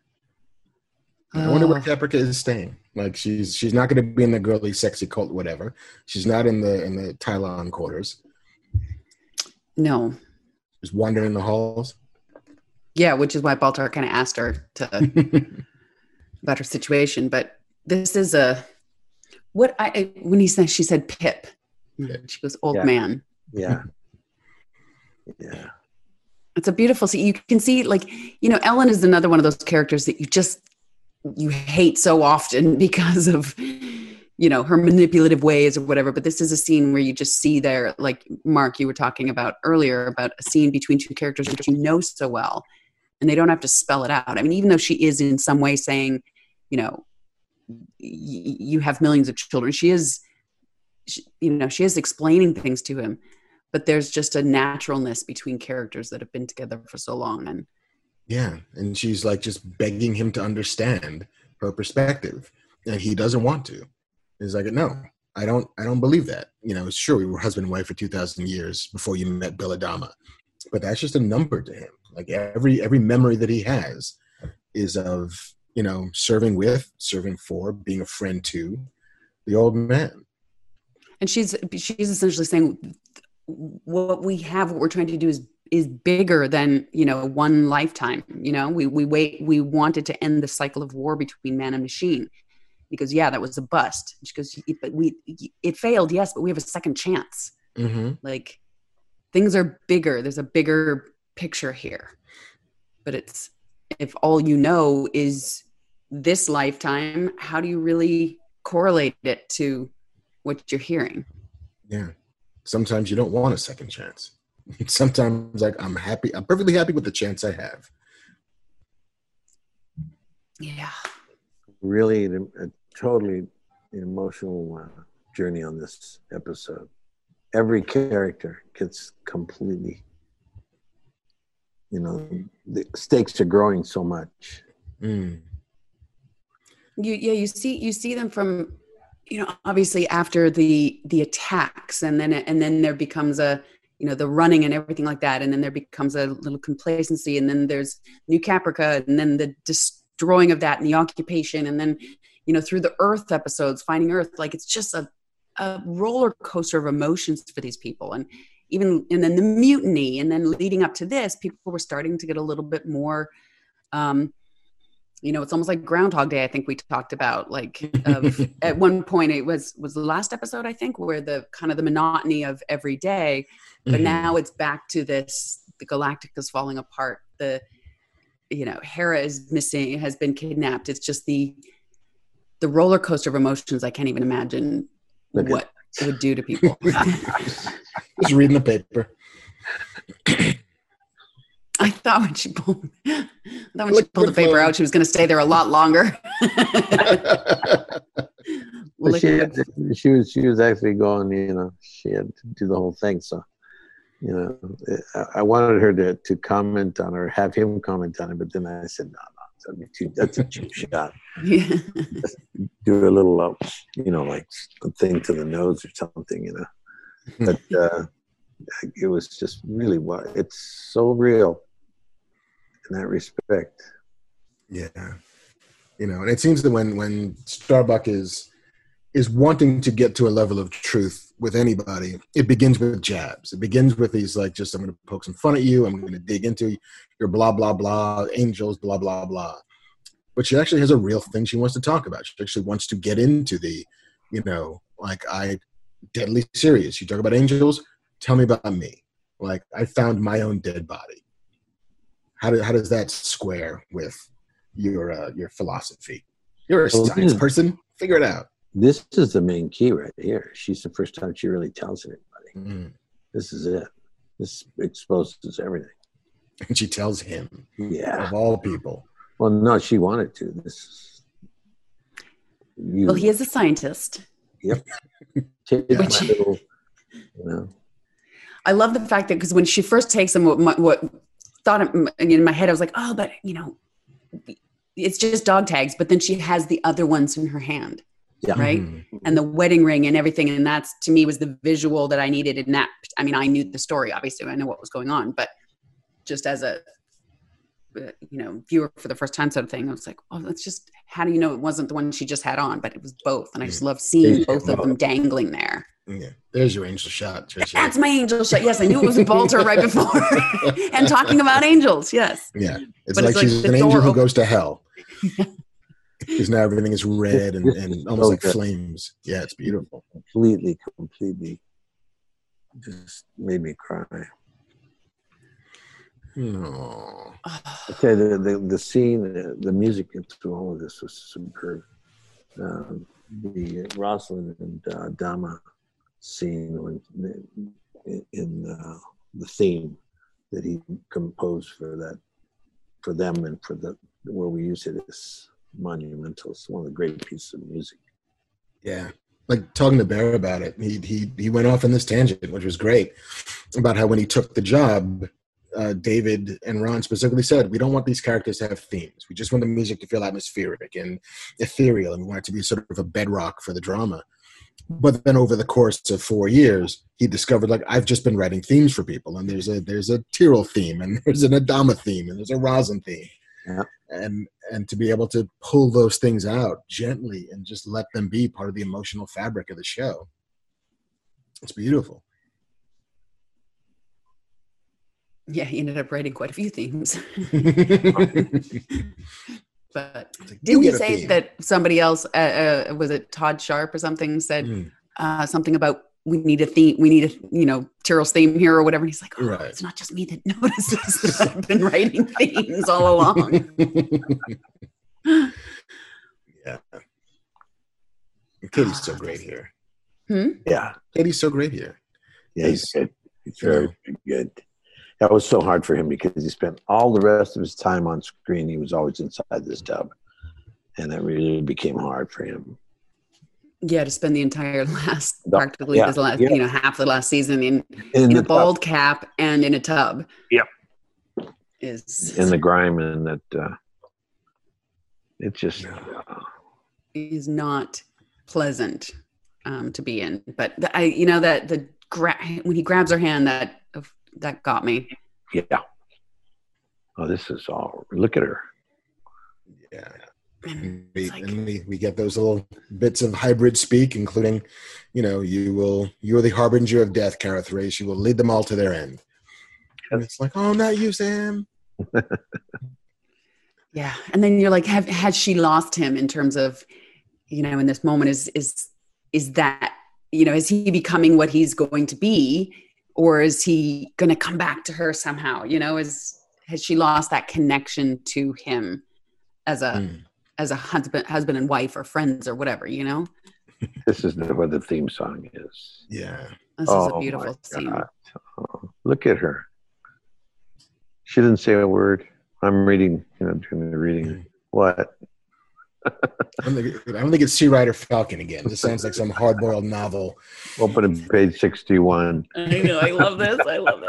I wonder where Oh. Caprica is staying. Like she's she's not going to be in the girly, sexy cult, whatever. She's not in the in the Tylon quarters. No. Just wandering the halls. Yeah, which is why Baltar kind of asked her to about her situation. But this is a what I I- when he said she said Pip. She goes, old Yeah. man. Yeah. Yeah. It's a beautiful scene. You can see, like, you know, Ellen is another one of those characters that you just you hate so often because of you know, her manipulative ways or whatever. But this is a scene where you just see there, like Mark, you were talking about earlier, about a scene between two characters that you know so well, and they don't have to spell it out. I mean, even though she is in some way saying, you know, y- you have millions of children, she is, she, you know, she is explaining things to him, but there's just a naturalness between characters that have been together for so long. And yeah, and she's like just begging him to understand her perspective, and he doesn't want to. He's like, no, I don't, I don't believe that. You know, sure, we were husband and wife for two thousand years before you met Bill Adama, but that's just a number to him. Like every every memory that he has is of, you know, serving with, serving for, being a friend to the old man. And she's she's essentially saying what we have, what we're trying to do is is bigger than, you know, one lifetime. You know, we we wait we wanted to end the cycle of war between man and machine. Because yeah, that was a bust. She goes, but we it failed, yes, but we have a second chance. Mm-hmm. Like things are bigger. There's a bigger picture here. But it's if all you know is this lifetime, how do you really correlate it to what you're hearing? Yeah. Sometimes you don't want a second chance. Sometimes like I'm happy, I'm perfectly happy with the chance I have. Yeah. Really a, a totally emotional uh, journey on this episode. Every character gets completely, you know, the stakes are growing so much. Mm. You yeah, you see you see them from, you know, obviously after the the attacks, and then and then there becomes a, you know, the running and everything like that, and then there becomes a little complacency, and then there's New Caprica, and then the destroying of that and the occupation, and then, you know, through the Earth episodes, finding Earth, like it's just a, a roller coaster of emotions for these people. And even, and then the mutiny, and then leading up to this, people were starting to get a little bit more, um, you know, it's almost like Groundhog Day. I think we talked about, like, of, at one point it was, was the last episode, I think, where the kind of the monotony of every day, but mm-hmm. now it's back to this, the Galactic is falling apart. The, you know, Hera is missing, has been kidnapped. It's just the, the roller coaster of emotions. I can't even imagine Look what it would do to people. Just reading the paper. I thought when she pulled, I thought when she pulled the paper out, she was going to stay there a lot longer. But she, had to, she was she was actually going, you know, she had to do the whole thing. So, you know, I, I wanted her to, to comment on or have him comment on it, but then I said, no, no, that'd be too, that's a cheap shot. Yeah. Do a little, uh, you know, like a thing to the nose or something, you know. But uh, it was just really, it's so real in that respect. Yeah. You know, and it seems that when, when Starbuck is is wanting to get to a level of truth with anybody, it begins with jabs. It begins with these, like, just, I'm going to poke some fun at you. I'm going to dig into your blah, blah, blah, angels, blah, blah, blah. But she actually has a real thing she wants to talk about. She actually wants to get into the, you know, like, I, deadly serious. You talk about angels, tell me about me. Like, I found my own dead body. How, do, how does that square with your uh, your philosophy? You're a well, science is, person. Figure it out. This is the main key right here. She's the first time she really tells anybody. Mm. This is it. This exposes everything. And she tells him. Yeah. Of all people. Well, no, she wanted to. This. You, well, he is a scientist. Yep. Which, little, you know. I love the fact that, because when she first takes him, what, what thought in my head, I was like, oh, but, you know, it's just dog tags. But then she has the other ones in her hand. Yeah. Right. Mm-hmm. And the wedding ring and everything. And that's, to me, was the visual that I needed in that. I mean, I knew the story, obviously. I know what was going on. But just as a, you know, viewer for the first time sort of thing, I was like, oh, that's just, how do you know it wasn't the one she just had on, but it was both. And I just love seeing both of them dangling there. Yeah, there's your angel shot, Tricia. That's my angel shot. Yes, I knew it was Baltar right before. And talking about angels, yes. Yeah, it's, like, it's like she's an angel who goes to hell. Because now everything is red and, and almost so like good. Flames. Yeah, it's beautiful. Completely, completely. Just made me cry. No. Okay, the, the the scene, the, the music through all of this was superb. uh, the Rosalind and uh, Dama scene when in, in uh, the theme that he composed for that, for them, and for the where we use it as monumental. It's one of the great pieces of music. Yeah, like talking to Bear about it, he he he went off on this tangent, which was great, about how when he took the job, uh, David and Ron specifically said, we don't want these characters to have themes. We just want the music to feel atmospheric and ethereal, and we want it to be sort of a bedrock for the drama. But then over the course of four years, he discovered, like, I've just been writing themes for people, and there's a there's a Tyrell theme, and there's an Adama theme, and there's a Rosin theme. Yeah. And and to be able to pull those things out gently and just let them be part of the emotional fabric of the show. It's beautiful. Yeah, he ended up writing quite a few themes. But Like, didn't you he get a say theme. that somebody else, uh, uh, was it Todd Sharp or something, said Mm. uh, something about we need a theme, we need a, you know, Tyrell's theme here or whatever. And he's like, oh, Right. it's not just me that notices that I've been writing themes all along. Yeah. Katie's so great here. Yeah, Katie's so great here. yeah, he's good. He's very, Yeah. very good. That was so hard for him because he spent all the rest of his time on screen. He was always inside this tub, and that really became hard for him. Yeah, to spend the entire last, The- practically yeah, this last, yeah. you know, half the last season in, In in the a bald cap and in a tub. Yep. Is in the grime, and that uh, it just uh, is not pleasant um, to be in. But the, I, you know, that the gra- when he grabs her hand, that that got me. yeah. Oh, this is all. Look at her. Yeah. And And we, it's like- and we, we get those little bits of hybrid speak, including, you know, you will, you are the harbinger of death, Kareth Race. You will lead them all to their end. And it's like, oh, not you, Sam. Yeah, and then you're like, have had she lost him in terms of, you know, in this moment, is is is that, you know, is he becoming what he's going to be, or is he going to come back to her somehow? You know, is has she lost that connection to him as a Mm. as a husband husband and wife or friends or whatever? You know, This is the, what the theme song is. Yeah. this oh is a beautiful my scene. God. Oh, look at her. She didn't say a word. I'm reading, you know, doing the reading. What? I don't think, it- I don't think it's Sea Rider Falcon again. This sounds like some hard-boiled novel. Open at page sixty-one. I know, I love this. I love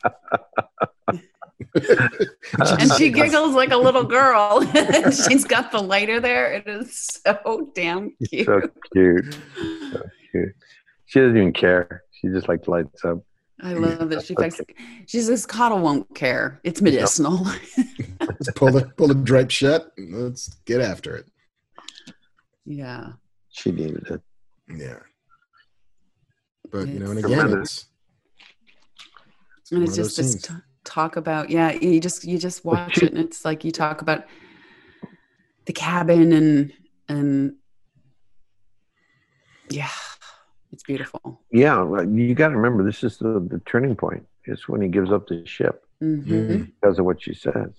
this. And she giggles like a little girl. She's got the lighter there. It is so damn cute. So cute. So cute. She doesn't even care. She just like lights up. I love that she thinks she says Coddle won't care. It's medicinal. Let's pull the pull the drape shut. And let's get after it. Yeah. She needed it. Yeah. But you know, and It's again, tremendous. it's, it's And one it's of just those this scenes. t- talk about, yeah, you just you just watch it and it's like you talk about the cabin and and yeah, it's beautiful. Yeah, well, you got to remember this is the, the turning point. It's when he gives up the ship Mhm. Mhm. because of what she says.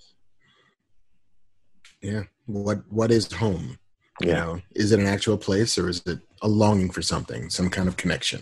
Yeah. What what is home? You Yeah. know, is it an actual place, or is it a longing for something, some kind of connection?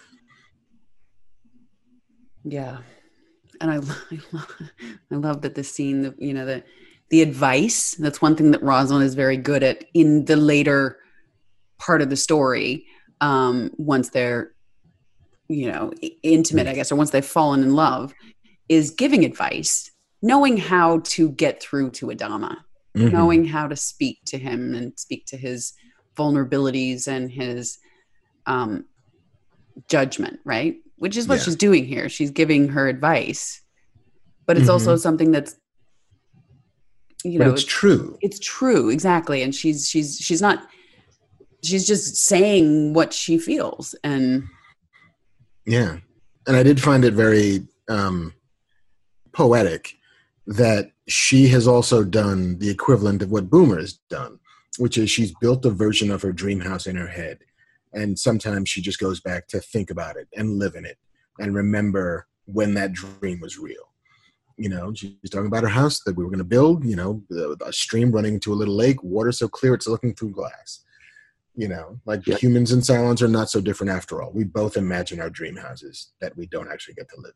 Yeah. And I, lo- I, lo- I love that the scene, the, you know, the, the advice, that's one thing that Rosalind is very good at in the later part of the story. Um, once they're, you know, i- intimate, I guess, or once they've fallen in love, is giving advice, knowing how to get through to Adama, Mhm. knowing how to speak to him and speak to his vulnerabilities and his um, judgment, right? Which is what Yeah. she's doing here. She's giving her advice, but it's also something that's, you But know, it's true. it's true, exactly. And she's she's she's not. She's just saying what she feels, and Yeah. And I did find it very um, poetic that she has also done the equivalent of what Boomer has done, which is she's built a version of her dream house in her head. And sometimes she just goes back to think about it and live in it and remember when that dream was real. You know, she's talking about her house that we were going to build, you know, a stream running into a little lake, water so clear it's looking through glass. You know, like Yeah. humans and Cylons are not so different after all. We both imagine our dream houses that we don't actually get to live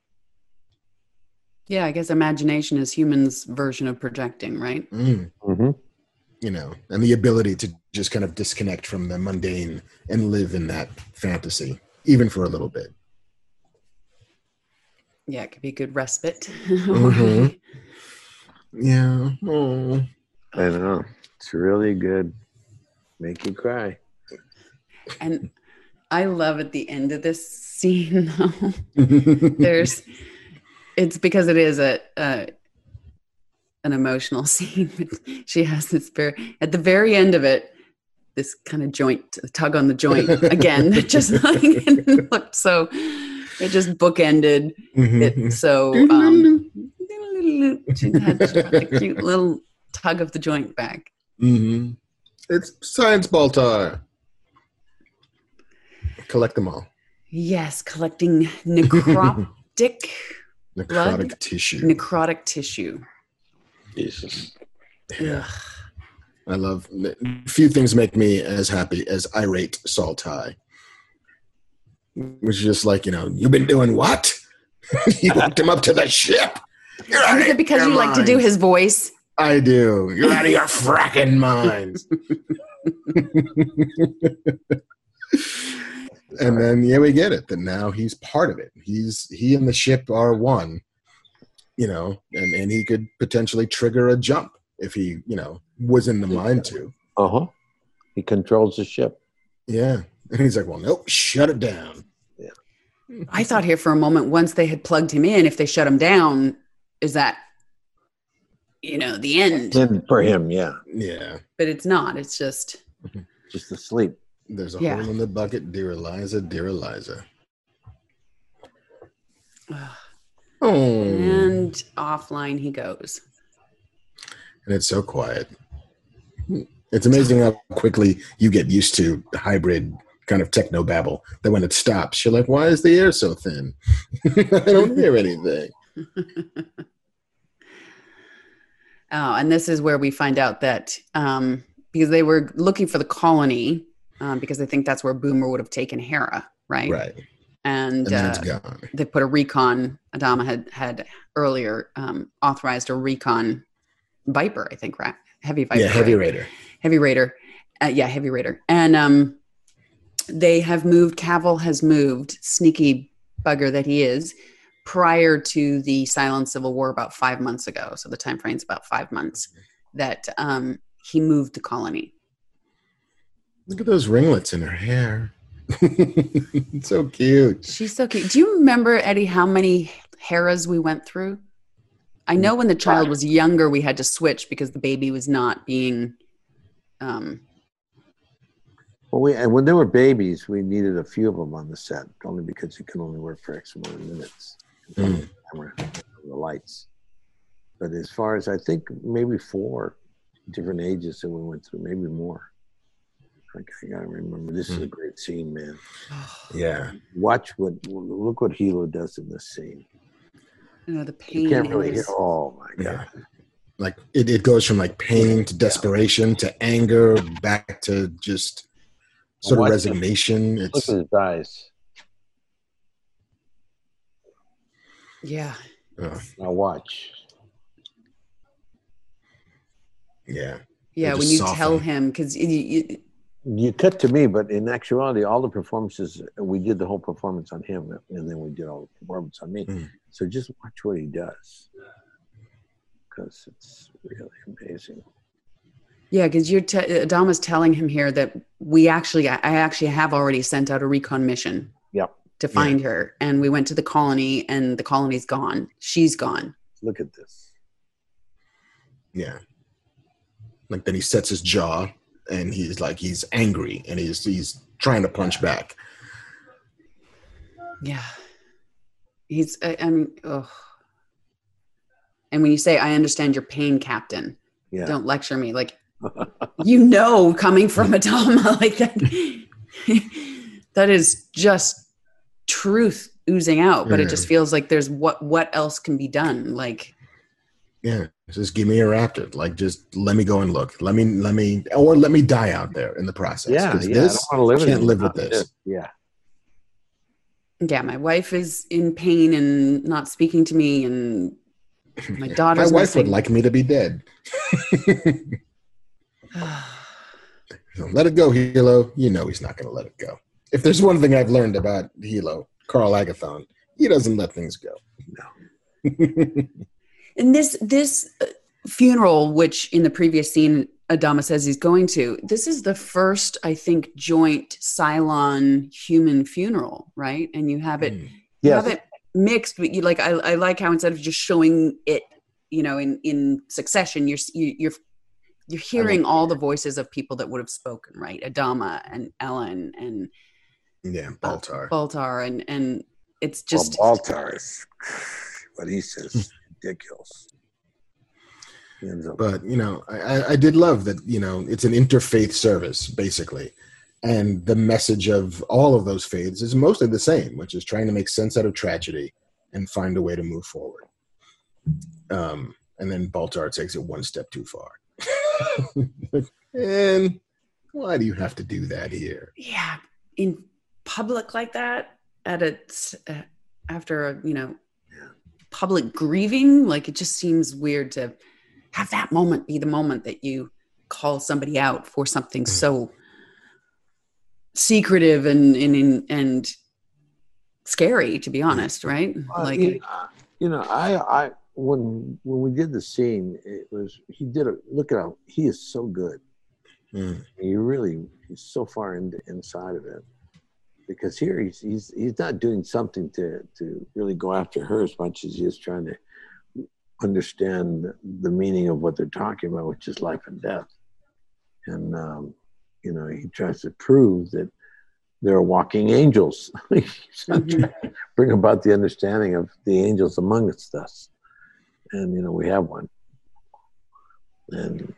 Yeah, I guess imagination is humans' version of projecting, right? in. Mm, Mm-hmm. you know, and the ability to just kind of disconnect from the mundane and live in that fantasy, even for a little bit. Yeah, it could be good respite. Mhm. Yeah. Oh. I know. It's really good. Make you cry. And I love at the end of this scene, though, there's, it's because it is a, a an emotional scene. She has this very, at the very end of it, this kind of joint, tug on the joint again, just like, it looked so, it just bookended it. So, um, she had a cute little tug of the joint back. Mm-hmm. It's science ball time. Collect them all. Yes, collecting necrotic, Necrotic Blood? tissue. necrotic tissue. Jesus. Yeah. I love, few things make me as happy as irate Saltai. Which is just like, you know, you've been doing what? You hooked him up to the ship. You're out Is of it because your you like to do minds. his voice? I do. You're out of your fracking minds. And then, yeah, we get it. That now he's part of it. He's he and the ship are one, you know, and, and he could potentially trigger a jump if he, you know, was in the mind to. Uh-huh. He controls the ship. Yeah. And he's like, well, nope, shut it down. I thought here for a moment, once they had plugged him in, if they shut him down, is that, you know, the end? And for him, yeah. Yeah. But it's not. It's just, Just asleep. There's a Yeah. hole in the bucket, dear Eliza, dear Eliza. Oh. and offline he goes. And it's so quiet. It's amazing how quickly you get used to the hybrid kind of techno babble that when it stops, you're like, why is the air so thin? I don't hear anything. Oh, and this is where we find out that um, because they were looking for the colony, um, because they think that's where Boomer would have taken Hera, right? Right. And, And then it's uh, gone. they put a recon. Adama had had earlier um, authorized a recon Viper, I think, right? Heavy Viper. Yeah, Heavy right? Raider. Heavy Raider. Uh, yeah, Heavy Raider. And um, they have moved, Cavill has moved, sneaky bugger that he is, prior to the Cylon Civil War about five months ago. So the time frame's about five months that um, he moved the colony. Look at those ringlets in her hair. It's so cute. She's so cute. Do you remember, Eddie, how many Heras we went through? I know when the child was younger, we had to switch because the baby was not being... Um, Well, we and when they were babies, we needed a few of them on the set, only because you can only work for X amount of minutes. Mm. The camera, the lights. But as far as I think, maybe four different ages that we went through, maybe more. I, I gotta remember. This is a great scene, man. Yeah. Watch what look what Hilo does in this scene. you know, the pain. You can't in really hear. his- Oh my god! Yeah. Like it, it goes from like pain to desperation to anger back to just sort of Watch resignation. Look It's at his eyes. Yeah. uh, Now watch. yeah. Yeah, They when just you soften. tell him, because you, you, You cut to me, but in actuality, all the performances, we did the whole performance on him, and then we did all the performance on me. Mm. So just watch what he does, because it's really amazing. yeah, because you're te- Adama's telling him here that we actually, I I actually have already sent out a recon mission Yep. to find her, and we went to the colony, and the colony's gone. She's gone. Look at this. Yeah. Like then he sets his jaw and he's like he's angry and he's he's trying to punch back. Yeah, he's. I, I mean, oh. And when you say, "I understand your pain, Captain," Yeah. don't lecture me. Like, you know, coming from Adama like that, that is just truth oozing out. But it Yeah. just feels like there's what what else can be done? Like, Yeah. Just give me a raptor. Like, just let me go and look. Let me, let me, or let me die out there in the process. Yeah, 'Cause yeah. this, I don't want to live. can't live with it. this. Yeah. Yeah, my wife is in pain and not speaking to me, and my daughter's My wife missing. would like me to be dead. So let it go, Hilo. You know he's not going to let it go. If there's one thing I've learned about Hilo, Carl Agathon, he doesn't let things go. No. And this this uh, funeral, which in the previous scene Adama says he's going to, this is the first, I think, joint Cylon human funeral, right? And you have it, Mm. you Yes. have it mixed, but you like I, I like how instead of just showing it, you know, in in succession, you're you, you're you're hearing all the voices of people that would have spoken, right? Adama and Ellen and Yeah, Baltar. uh, Baltar, and and it's just well, Baltar is what he says is ridiculous. He ends up- But, you know, I, I did love that, you know, it's an interfaith service, basically. And the message of all of those faiths is mostly the same, which is trying to make sense out of tragedy and find a way to move forward. Um, and then Baltar takes it one step too far. And why do you have to do that here? yeah, in public like that at a uh, after a you know public grieving, like it just seems weird to have that moment be the moment that you call somebody out for something so secretive and and and scary, to be honest, right? Uh, Like, you, you know, I, I, when when we did the scene, it was he did a look at how he is so good. Mm. He really he's so far in, inside of it, because here he's he's he's not doing something to to really go after her as much as he is trying to understand the meaning of what they're talking about, which is life and death. And um, you know, he tries to prove that they're walking angels. He's not Mhm. trying to bring about the understanding of the angels amongst us. And you know, we have one. And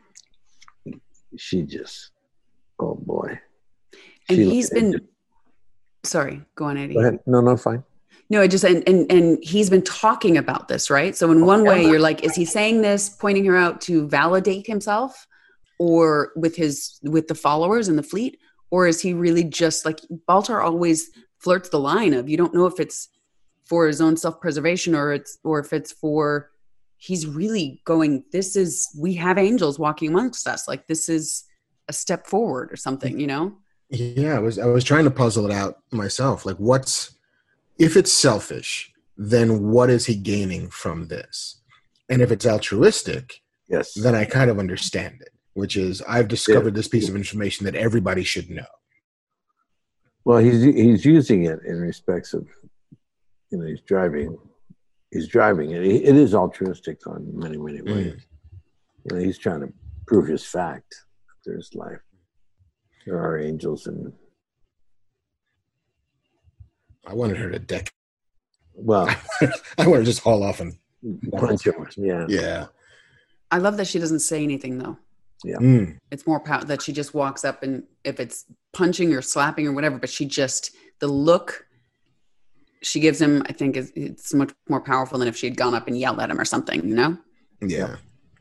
she just, oh boy. and She- he's been sorry, go on, Eddie. Go ahead. No, no, fine. No, I just and, and and he's been talking about this, right? So in one way, you're like, is he saying this, pointing her out to validate himself, or with his with the followers in the fleet, or is he really just like Baltar always flirts the line of you don't know if it's for his own self preservation or it's or if it's for he's really going. This is we have angels walking amongst us. Like this is a step forward or something, you know? Yeah, I was I was trying to puzzle it out myself. Like, what's if it's selfish, then what is he gaining from this? And if it's altruistic, Yes. then I kind of understand it, which is I've discovered this piece of information that everybody should know. Well, he's he's using it in respects of, you know, he's driving, he's driving it. It is altruistic on many many ways. Mm. You know, he's trying to prove his fact that there's life. There are angels, and I wanted her to deck. well, I want to just haul off and punch him. Yeah, yeah. I love that she doesn't say anything though. Mm. It's more power that she just walks up and if it's punching or slapping or whatever, but she just the look she gives him, I think, is it's much more powerful than if she had gone up and yelled at him or something, you know? Yeah.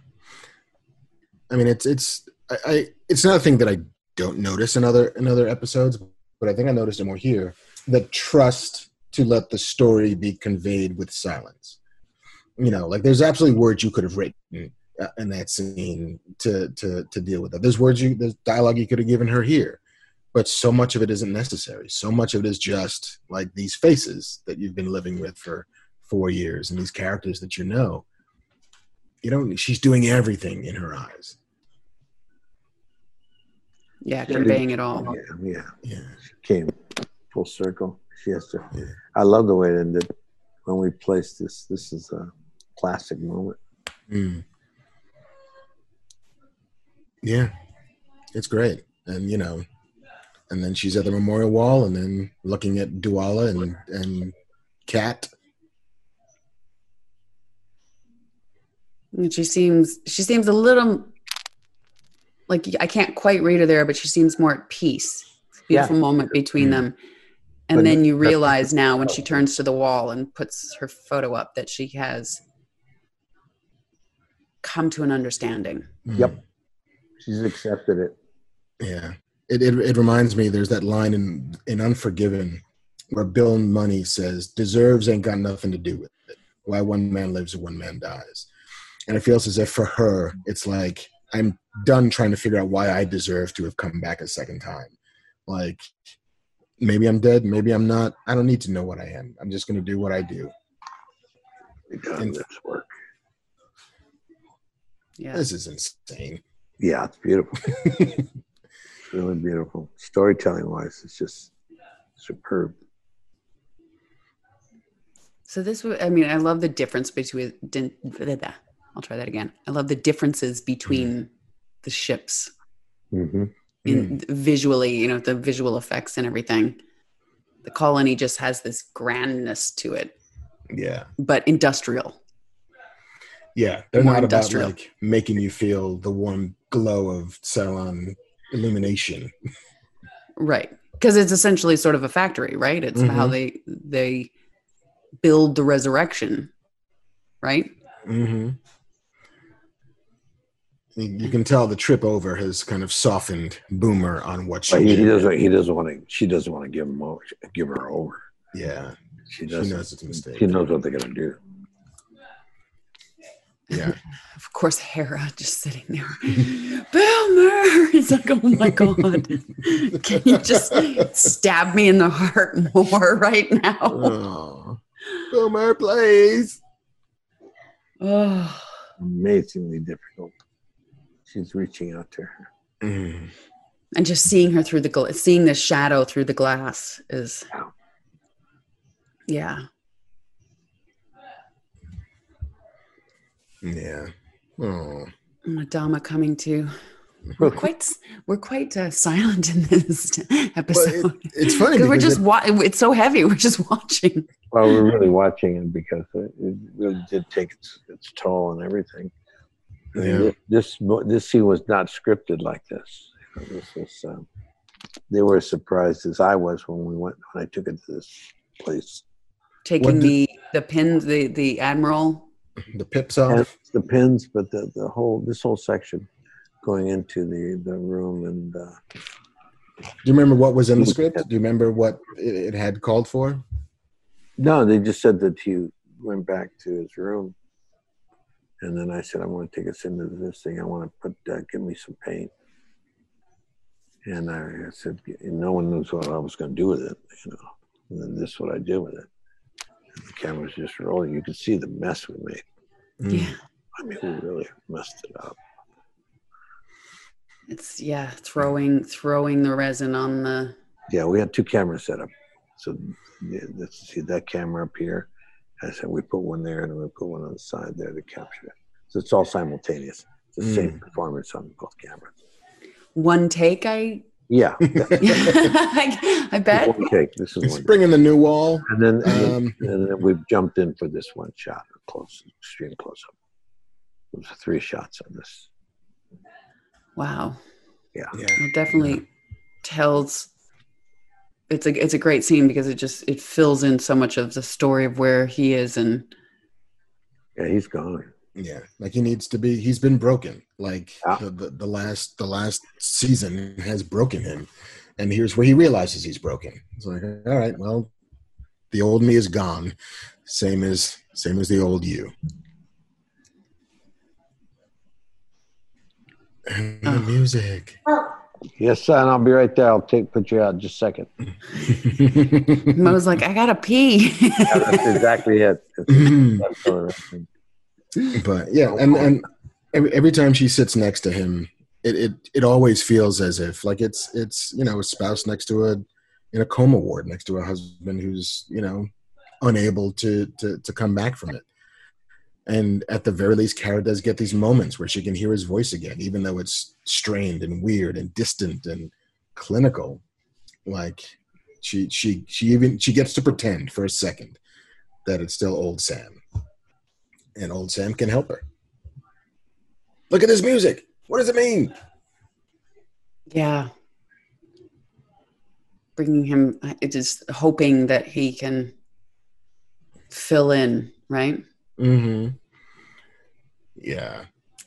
I mean, it's it's I, I it's not a thing that I don't notice in other in other episodes, but I think I noticed it more here. The trust to let the story be conveyed with silence. You know, like there's absolutely words you could have written uh, in that scene to to to deal with that. There's words you there's dialogue you could have given her here, but so much of it isn't necessary. So much of it is just like these faces that you've been living with for four years and these characters that you know. You don't. She's doing everything in her eyes. Yeah, conveying it all. yeah, yeah. Yeah. She came full circle. She has to. Yeah. I love the way it ended when we placed this. This is a classic moment. Mm. Yeah, it's great, and you know, and then she's at the memorial wall, and then looking at Duala and and Kat. And she seems she seems a little like I can't quite read her there, but she seems more at peace. Beautiful Yeah. moment between Mm. them. And But then you that's- realize now when she turns to the wall and puts her photo up that she has come to an understanding. Yep. She's accepted it. Yeah. It, it it reminds me, there's that line in, in Unforgiven where Bill Money says, deserves ain't got nothing to do with it. Why one man lives and one man dies. And it feels as if for her, it's like, I'm done trying to figure out why I deserve to have come back a second time. Like, maybe I'm dead, maybe I'm not. I don't need to know what I am. I'm just going to do what I do. And this work. Yeah. This is insane. Yeah, it's beautiful. It's really beautiful. Storytelling wise, it's just superb. So this, I mean, I love the difference between, I'll try that again. I love the differences between mm. the ships mm-hmm. in mm. visually, you know, the visual effects and everything. The Colony just has this grandness to it. Yeah. But industrial. Yeah. They're More not industrial. about like making you feel the warm glow of Cylon illumination. Right. Because it's essentially sort of a factory, right? It's mm-hmm. how they they build the resurrection, right? Mm-hmm. You can tell the trip over has kind of softened Boomer on what she. He, he doesn't. He doesn't want to. She doesn't want to give him over, give her over. Yeah, she doesn't. She knows it's a mistake. She knows what they're gonna do. Yeah. Of course, Hera just sitting there. Boomer! It's like, oh my God. Can you just stab me in the heart more right now? Oh. Boomer, please. Oh. Amazingly difficult. She's reaching out to her. Mm. And just seeing her through the gla- seeing the shadow through the glass is, wow. Yeah. Yeah. Oh. Adama coming to. We're quite we're quite uh, silent in this episode. Well, it, it's funny because we're just it, wa- it's so heavy. We're just watching. Well, we're really watching it because it, it really did take its, its toll and everything. I mean, yeah. This this scene was not scripted like this. You know, this was. Um, they were as surprised as I was when we went when I took it to this place. Taking did, the the pins, the the admiral. The pips off. And the pins, but the, the whole this whole section going into the, the room and. Uh, Do you remember what was in the script? Do you remember what it, it had called for? No, they just said that he went back to his room, and then I said, "I want to take us into this thing. I want to put uh, give me some paint." And I, I said, "No one knows what I was going to do with it, you know." And then this is what I did with it. And the camera's just rolling. You could see the mess we made. Yeah. I mean, we really messed it up. It's yeah, throwing throwing the resin on the. Yeah, we had two cameras set up. So yeah, let's see that camera up here. I said we put one there and then we put one on the side there to capture it. So it's all simultaneous. It's the mm. same performance on both cameras. One take, I. Yeah. I, I bet. One take. This is it's one bringing the new wall. And then, and, um, then, and then we've jumped in for this one shot, close, extreme close up. There's three shots on this. Wow. Yeah. yeah. It definitely yeah. tells. It's a it's a great scene because it just it fills in so much of the story of where he is and. Yeah, he's gone. Yeah, like he needs to be. He's been broken. Like yeah. the, the the last the last season has broken him, and here's where he realizes he's broken. It's like, all right, well, the old me is gone, same as same as the old you. And the oh. music. Yes, son. I'll be right there. I'll take put you out in just a second. Mo's like, I gotta pee. Yeah, that's exactly it. That's But yeah, and and every, every time she sits next to him, it, it it always feels as if like it's it's you know a spouse next to a in a coma ward next to a husband who's you know unable to to to come back from it. And at the very least, Kara does get these moments where she can hear his voice again, even though it's strained and weird and distant and clinical. Like she she she even she gets to pretend for a second that it's still old Sam. And old Sam can help her. Look at this music. What does it mean? Yeah. Bringing him, it is hoping that he can fill in, right? Mm-hmm. Yeah.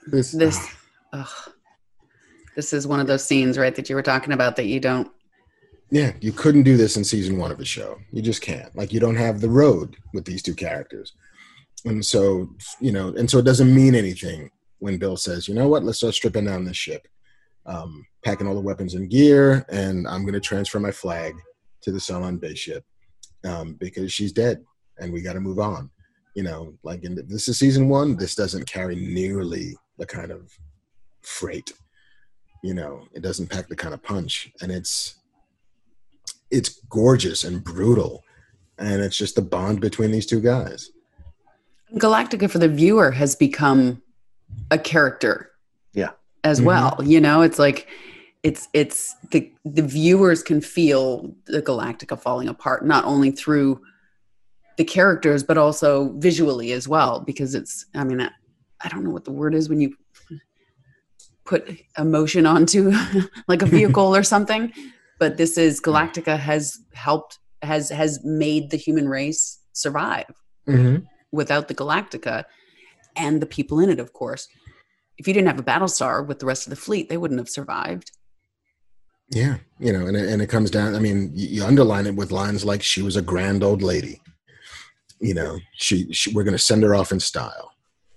This, this, ugh, this is one of those scenes, right, that you were talking about that you don't. Yeah, you couldn't do this in season one of the show. You just can't. Like, you don't have the road with these two characters. And so, you know, and so it doesn't mean anything when Bill says, you know what, let's start stripping down this ship, um, packing all the weapons and gear, and I'm going to transfer my flag to the Cylon base ship um, because she's dead and we got to move on. You know, like in the, this is season one, this doesn't carry nearly the kind of freight. You know, it doesn't pack the kind of punch, and it's it's gorgeous and brutal, and it's just the bond between these two guys. Galactica for the viewer has become a character, yeah, as Mm-hmm. well. You know, it's like it's it's the the viewers can feel the Galactica falling apart, not only through the characters but also visually as well, because it's. I mean, I, I don't know what the word is when you put emotion onto like a vehicle or something, but this is Galactica has helped has has made the human race survive. Mm-hmm. Without the Galactica and the people in it, of course. If you didn't have a Battlestar with the rest of the fleet, they wouldn't have survived. Yeah, you know, and it, and it comes down, I mean, you, you underline it with lines like, she was a grand old lady. You know, she, she we're going to send her off in style.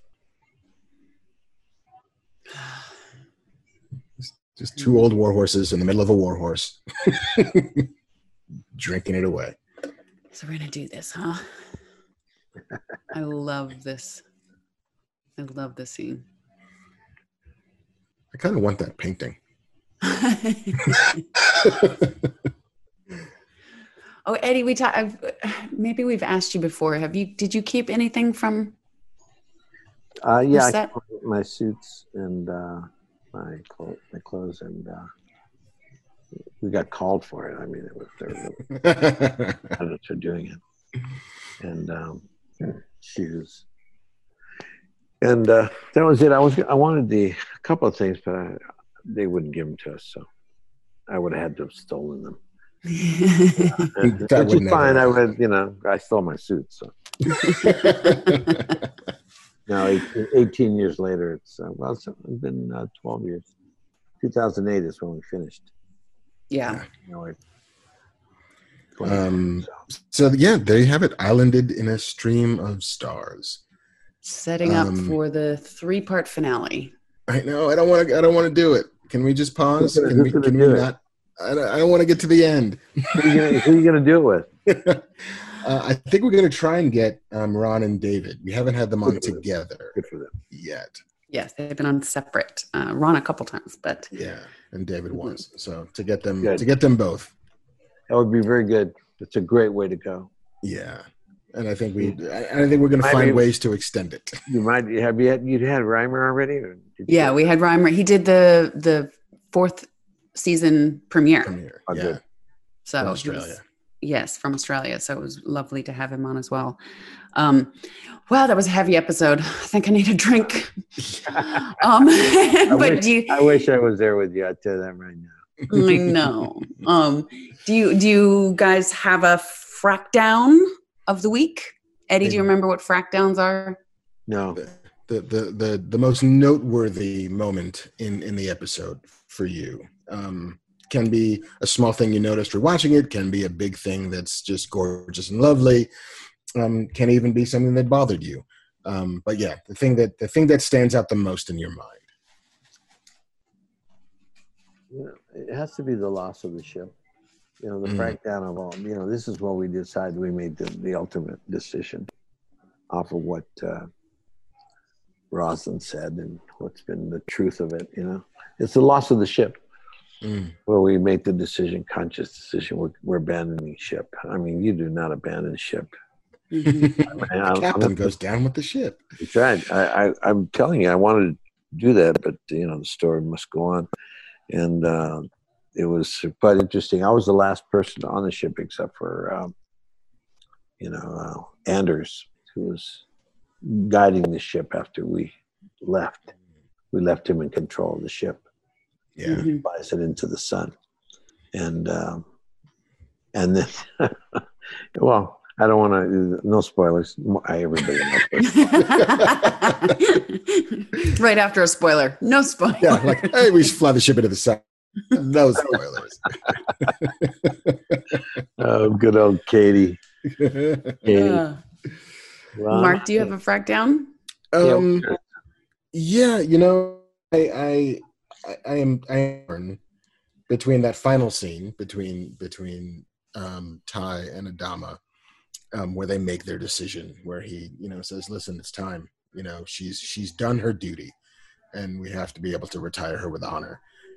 Just, just two old war horses in the middle of a war horse. Drinking it away. So we're going to do this, huh? I love this. I love this scene. I kind of want that painting. Oh, Eddie, we talk, I've, maybe we've asked you before. Have you? Did you keep anything from? Uh, yeah, I set? kept my suits and uh, my clothes, my clothes, and uh, we got called for it. I mean, it was the pilots are doing it, and um, shoes, and uh, that was it. I was I wanted the a couple of things, but I, they wouldn't give them to us, so I would have had to have stolen them. That Which would is never fine. I happen. would, you know, I stole my suit. So now, eighteen, eighteen years later, it's uh, well, it's been uh, twelve years. two thousand eight is when we finished. Yeah. You know, like Um, so yeah, there you have it. Islanded in a stream of stars. Setting up Um, for the three-part finale. I know. I don't want to. I don't want to do it. Can we just pause? Who's gonna- Can we? who's gonna Can do we it? not? I don't, I don't want to get to the end. who, are you gonna, who are you gonna do it with? uh, I think we're going to try and get um, Ron and David. We haven't had them on Good for them. together Good for them. yet. Yes, they've been on separate. Uh, Ron a couple times, but Yeah, and David was. So to get them, Good. to get them both. That would be very good. It's a great way to go. Yeah, and I think we. I, I think we're going to I find mean- ways to extend it. You might have you had you had Reimer already? Or did you- yeah, we had Reimer. He did the the fourth season premiere. Premiere. Oh, Yeah, good. So from he Australia. was- yes, from Australia. So it was lovely to have him on as well. Um, wow, that was a heavy episode. I think I need a drink. um, I, but wish, do you? I wish I was there with you. I tell you that right now. I know. Um, do you? Do you guys have a frack down of the week? Eddie, do you remember what frack downs are? No. The, the the the most noteworthy moment in in the episode for you um, can be a small thing you noticed watching it. Can be a big thing that's just gorgeous and lovely. Um, can even be something that bothered you. Um, but yeah, the thing that the thing that stands out the most in your mind. You know, it has to be the loss of the ship. You know, the Mm. breakdown of all. You know, this is what we decided. We made the, the ultimate decision off of what uh, Roslin said and what's been the truth of it. You know, it's the loss of the ship Mm. where we make the decision, conscious decision. We're, we're abandoning ship. I mean, you do not abandon ship. Mhm. I mean, The I'm- captain I'm- goes down with the ship. That's right. I, I, I'm telling you, I wanted to do that, but you know, the story must go on. And uh, it was quite interesting. I was the last person on the ship except for, um, you know, uh, Anders, who was guiding the ship after we left. We left him in control of the ship. Yeah. Mhm. Flies it into the sun. And um, and then, well, I don't want to. No spoilers. I everybody knows. Right after a spoiler, no spoiler. Yeah, like hey, we should fly the ship into the sun. No spoilers. Oh, good old Katie. Katie. Uh, Well, Mark, do you have a frack down? Um, yeah, you know, I, I, I, I am, I am between that final scene between between um, Ty and Adama, um, where they make their decision, where he, you know, says, "Listen, it's time. You know, she's she's done her duty, and we have to be able to retire her with honor."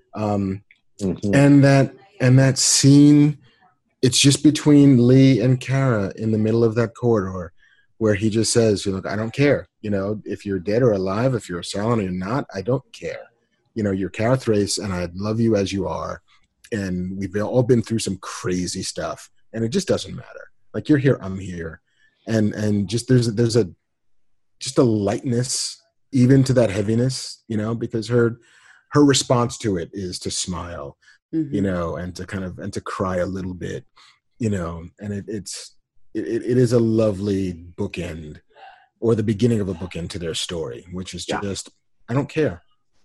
Um, mm-hmm. And that and that scene, it's just between Lee and Kara in the middle of that corridor, where he just says, "Look, I don't care. You know, if you're dead or alive, if you're a Cylon or not, I don't care. You know, you're Kara Thrace, and I love you as you are. And we've all been through some crazy stuff, and it just doesn't matter. Like you're here, I'm here, and and just there's there's a just a lightness even to that heaviness, you know, because her her response to it is to smile, mm-hmm. you know, and to kind of and to cry a little bit, you know, and it, it's it, it is a lovely bookend, or the beginning of a bookend to their story, which is just yeah. I don't care,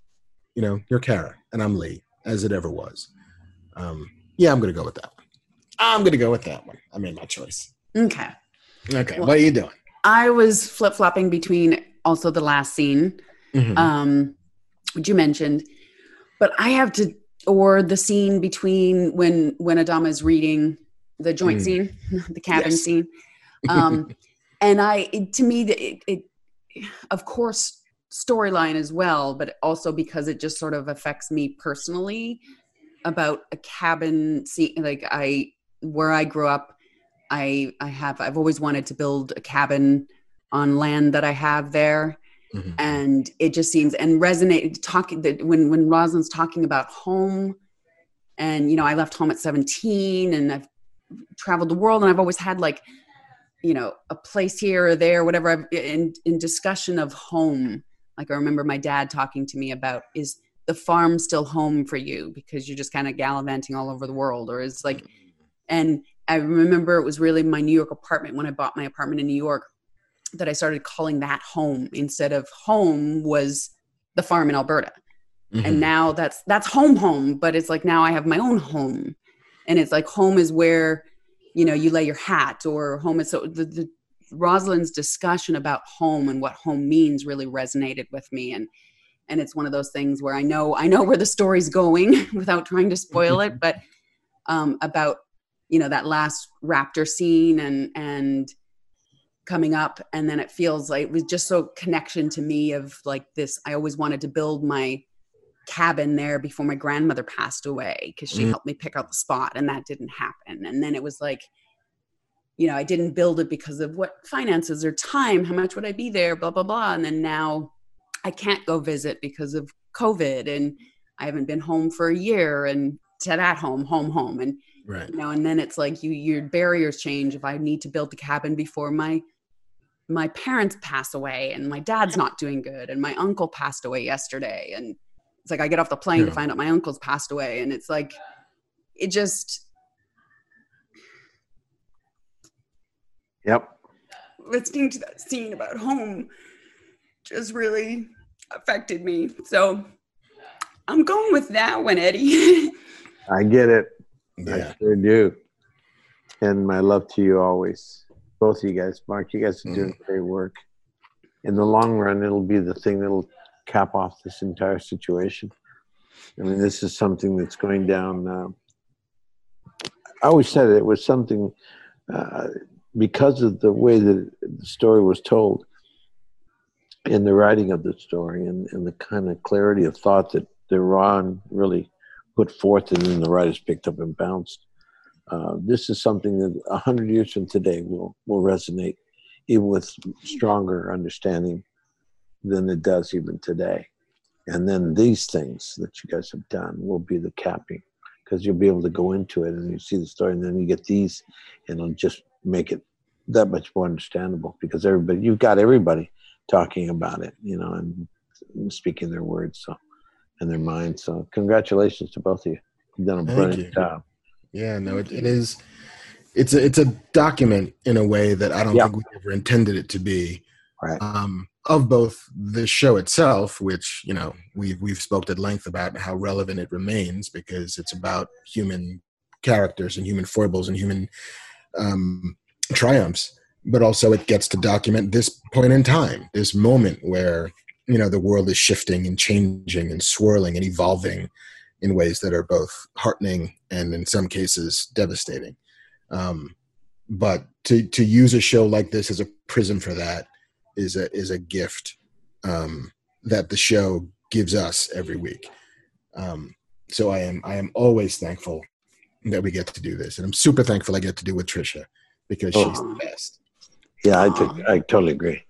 you know, you're Kara and I'm Lee, as it ever was. Um, yeah, I'm gonna go with that one. I'm gonna go with that one. I made my choice. Okay. Okay. Well, what are you doing? I was flip flopping between also the last scene, mm-hmm. um, which you mentioned, but I have to, or the scene between when when Adama is reading the joint mm. scene, the cabin yes. scene, um, and I it, to me it, it of course storyline as well, but also because it just sort of affects me personally about a cabin scene. Like I where I grew up, I I have I've always wanted to build a cabin on land that I have there. Mm-hmm. And it just seems and resonate talking that when when Rosalind's talking about home, and you know I left home at seventeen and I've traveled the world and I've always had like you know a place here or there, whatever. I've, in in discussion of home, like I remember my dad talking to me about, is the farm still home for you because you're just kind of gallivanting all over the world, or is like, and I remember it was really my New York apartment when I bought my apartment in New York that I started calling that home instead of home was the farm in Alberta. Mm-hmm. And now that's, that's home, home, but it's like, now I have my own home, and it's like, home is where, you know, you lay your hat, or home is so the, the Rosalind's discussion about home and what home means really resonated with me. And, and it's one of those things where I know, I know where the story's going without trying to spoil it, but um, about, you know, that last raptor scene and, and, coming up, and then it feels like it was just so connection to me of like this. I always wanted to build my cabin there before my grandmother passed away, because she mm. helped me pick out the spot, and that didn't happen. And then it was like, you know, I didn't build it because of what finances or time, how much would I be there, blah, blah, blah. And then now I can't go visit because of COVID, and I haven't been home for a year, and to that home, home, home. And, right. you know, and then it's like you, your barriers change. If I need to build the cabin before my my parents pass away, and my dad's not doing good, and my uncle passed away yesterday, and it's like I get off the plane yeah. to find out my uncle's passed away, and it's like it just yep listening to that scene about home just really affected me. So I'm going with that one, Eddie. I get it. Yeah. I sure do. And my love to you always. Both of you guys. Mark, you guys are doing mm. great work. In the long run, it'll be the thing that'll cap off this entire situation. I mean, this is something that's going down. Uh, I always said it, it was something, uh, because of the way that the story was told, and the writing of the story, and, and the kind of clarity of thought that, that Ron really put forth, and then the writers picked up and bounced. Uh, this is something that a hundred years from today will, will resonate, even with stronger understanding than it does even today. And then these things that you guys have done will be the capping, because you'll be able to go into it and you see the story, and then you get these, and it'll just make it that much more understandable, because everybody, you've got everybody talking about it, you know, and speaking their words, so, and their minds. So congratulations to both of you. You've done a brilliant job. Yeah, no, it, it is, it's a it's a document in a way that I don't Yep. think we ever intended it to be. Right. Um, of both the show itself, which you know we've we've spoke at length about how relevant it remains because it's about human characters and human foibles and human um, triumphs, but also it gets to document this point in time, this moment where you know the world is shifting and changing and swirling and evolving in ways that are both heartening and in some cases devastating. Um, but to to use a show like this as a prism for that is a is a gift um, that the show gives us every week. Um, so I am I am always thankful that we get to do this, and I'm super thankful I get to do with Trisha because Oh. she's the best. Yeah, I think I totally agree.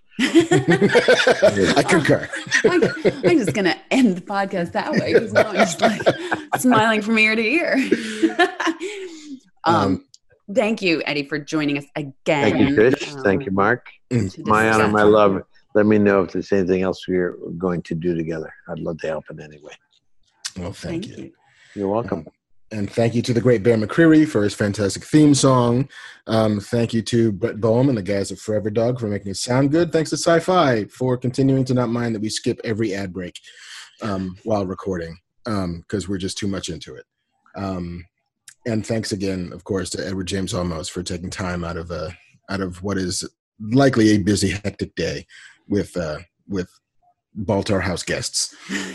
I concur. I, I'm just gonna end the podcast that way because now I'm just like smiling from ear to ear. um, Um, thank you, Eddie, for joining us again. Thank you, Trish. Um, Thank you, Mark. Mm. to My honor, discuss- my love. Let me know if there's anything else we're going to do together. I'd love to help in any way. Well, thank, Thank you. you. You're welcome. And thank you to the great Bear McCreary for his fantastic theme song. Um, thank you to Brett Boehm and the guys at Forever Dog for making it sound good. Thanks to Sci-Fi for continuing to not mind that we skip every ad break um, while recording because we're just too much into it. Um, and thanks again, of course, to Edward James Olmos for taking time out of a out of what is likely a busy, hectic day with uh, with Baltar House guests.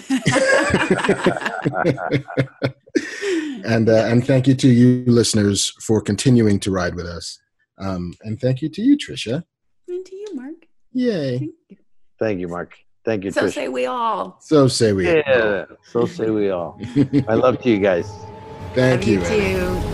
and uh, and thank you to you listeners for continuing to ride with us. Um, and thank you to you, Trisha. And to you, Mark. Yay. Thank you. Thank you, Mark. Thank you, So Trish. say we all. So say we. Yeah, so say we all. My love to you guys. Thank Love you. you Eddie. too.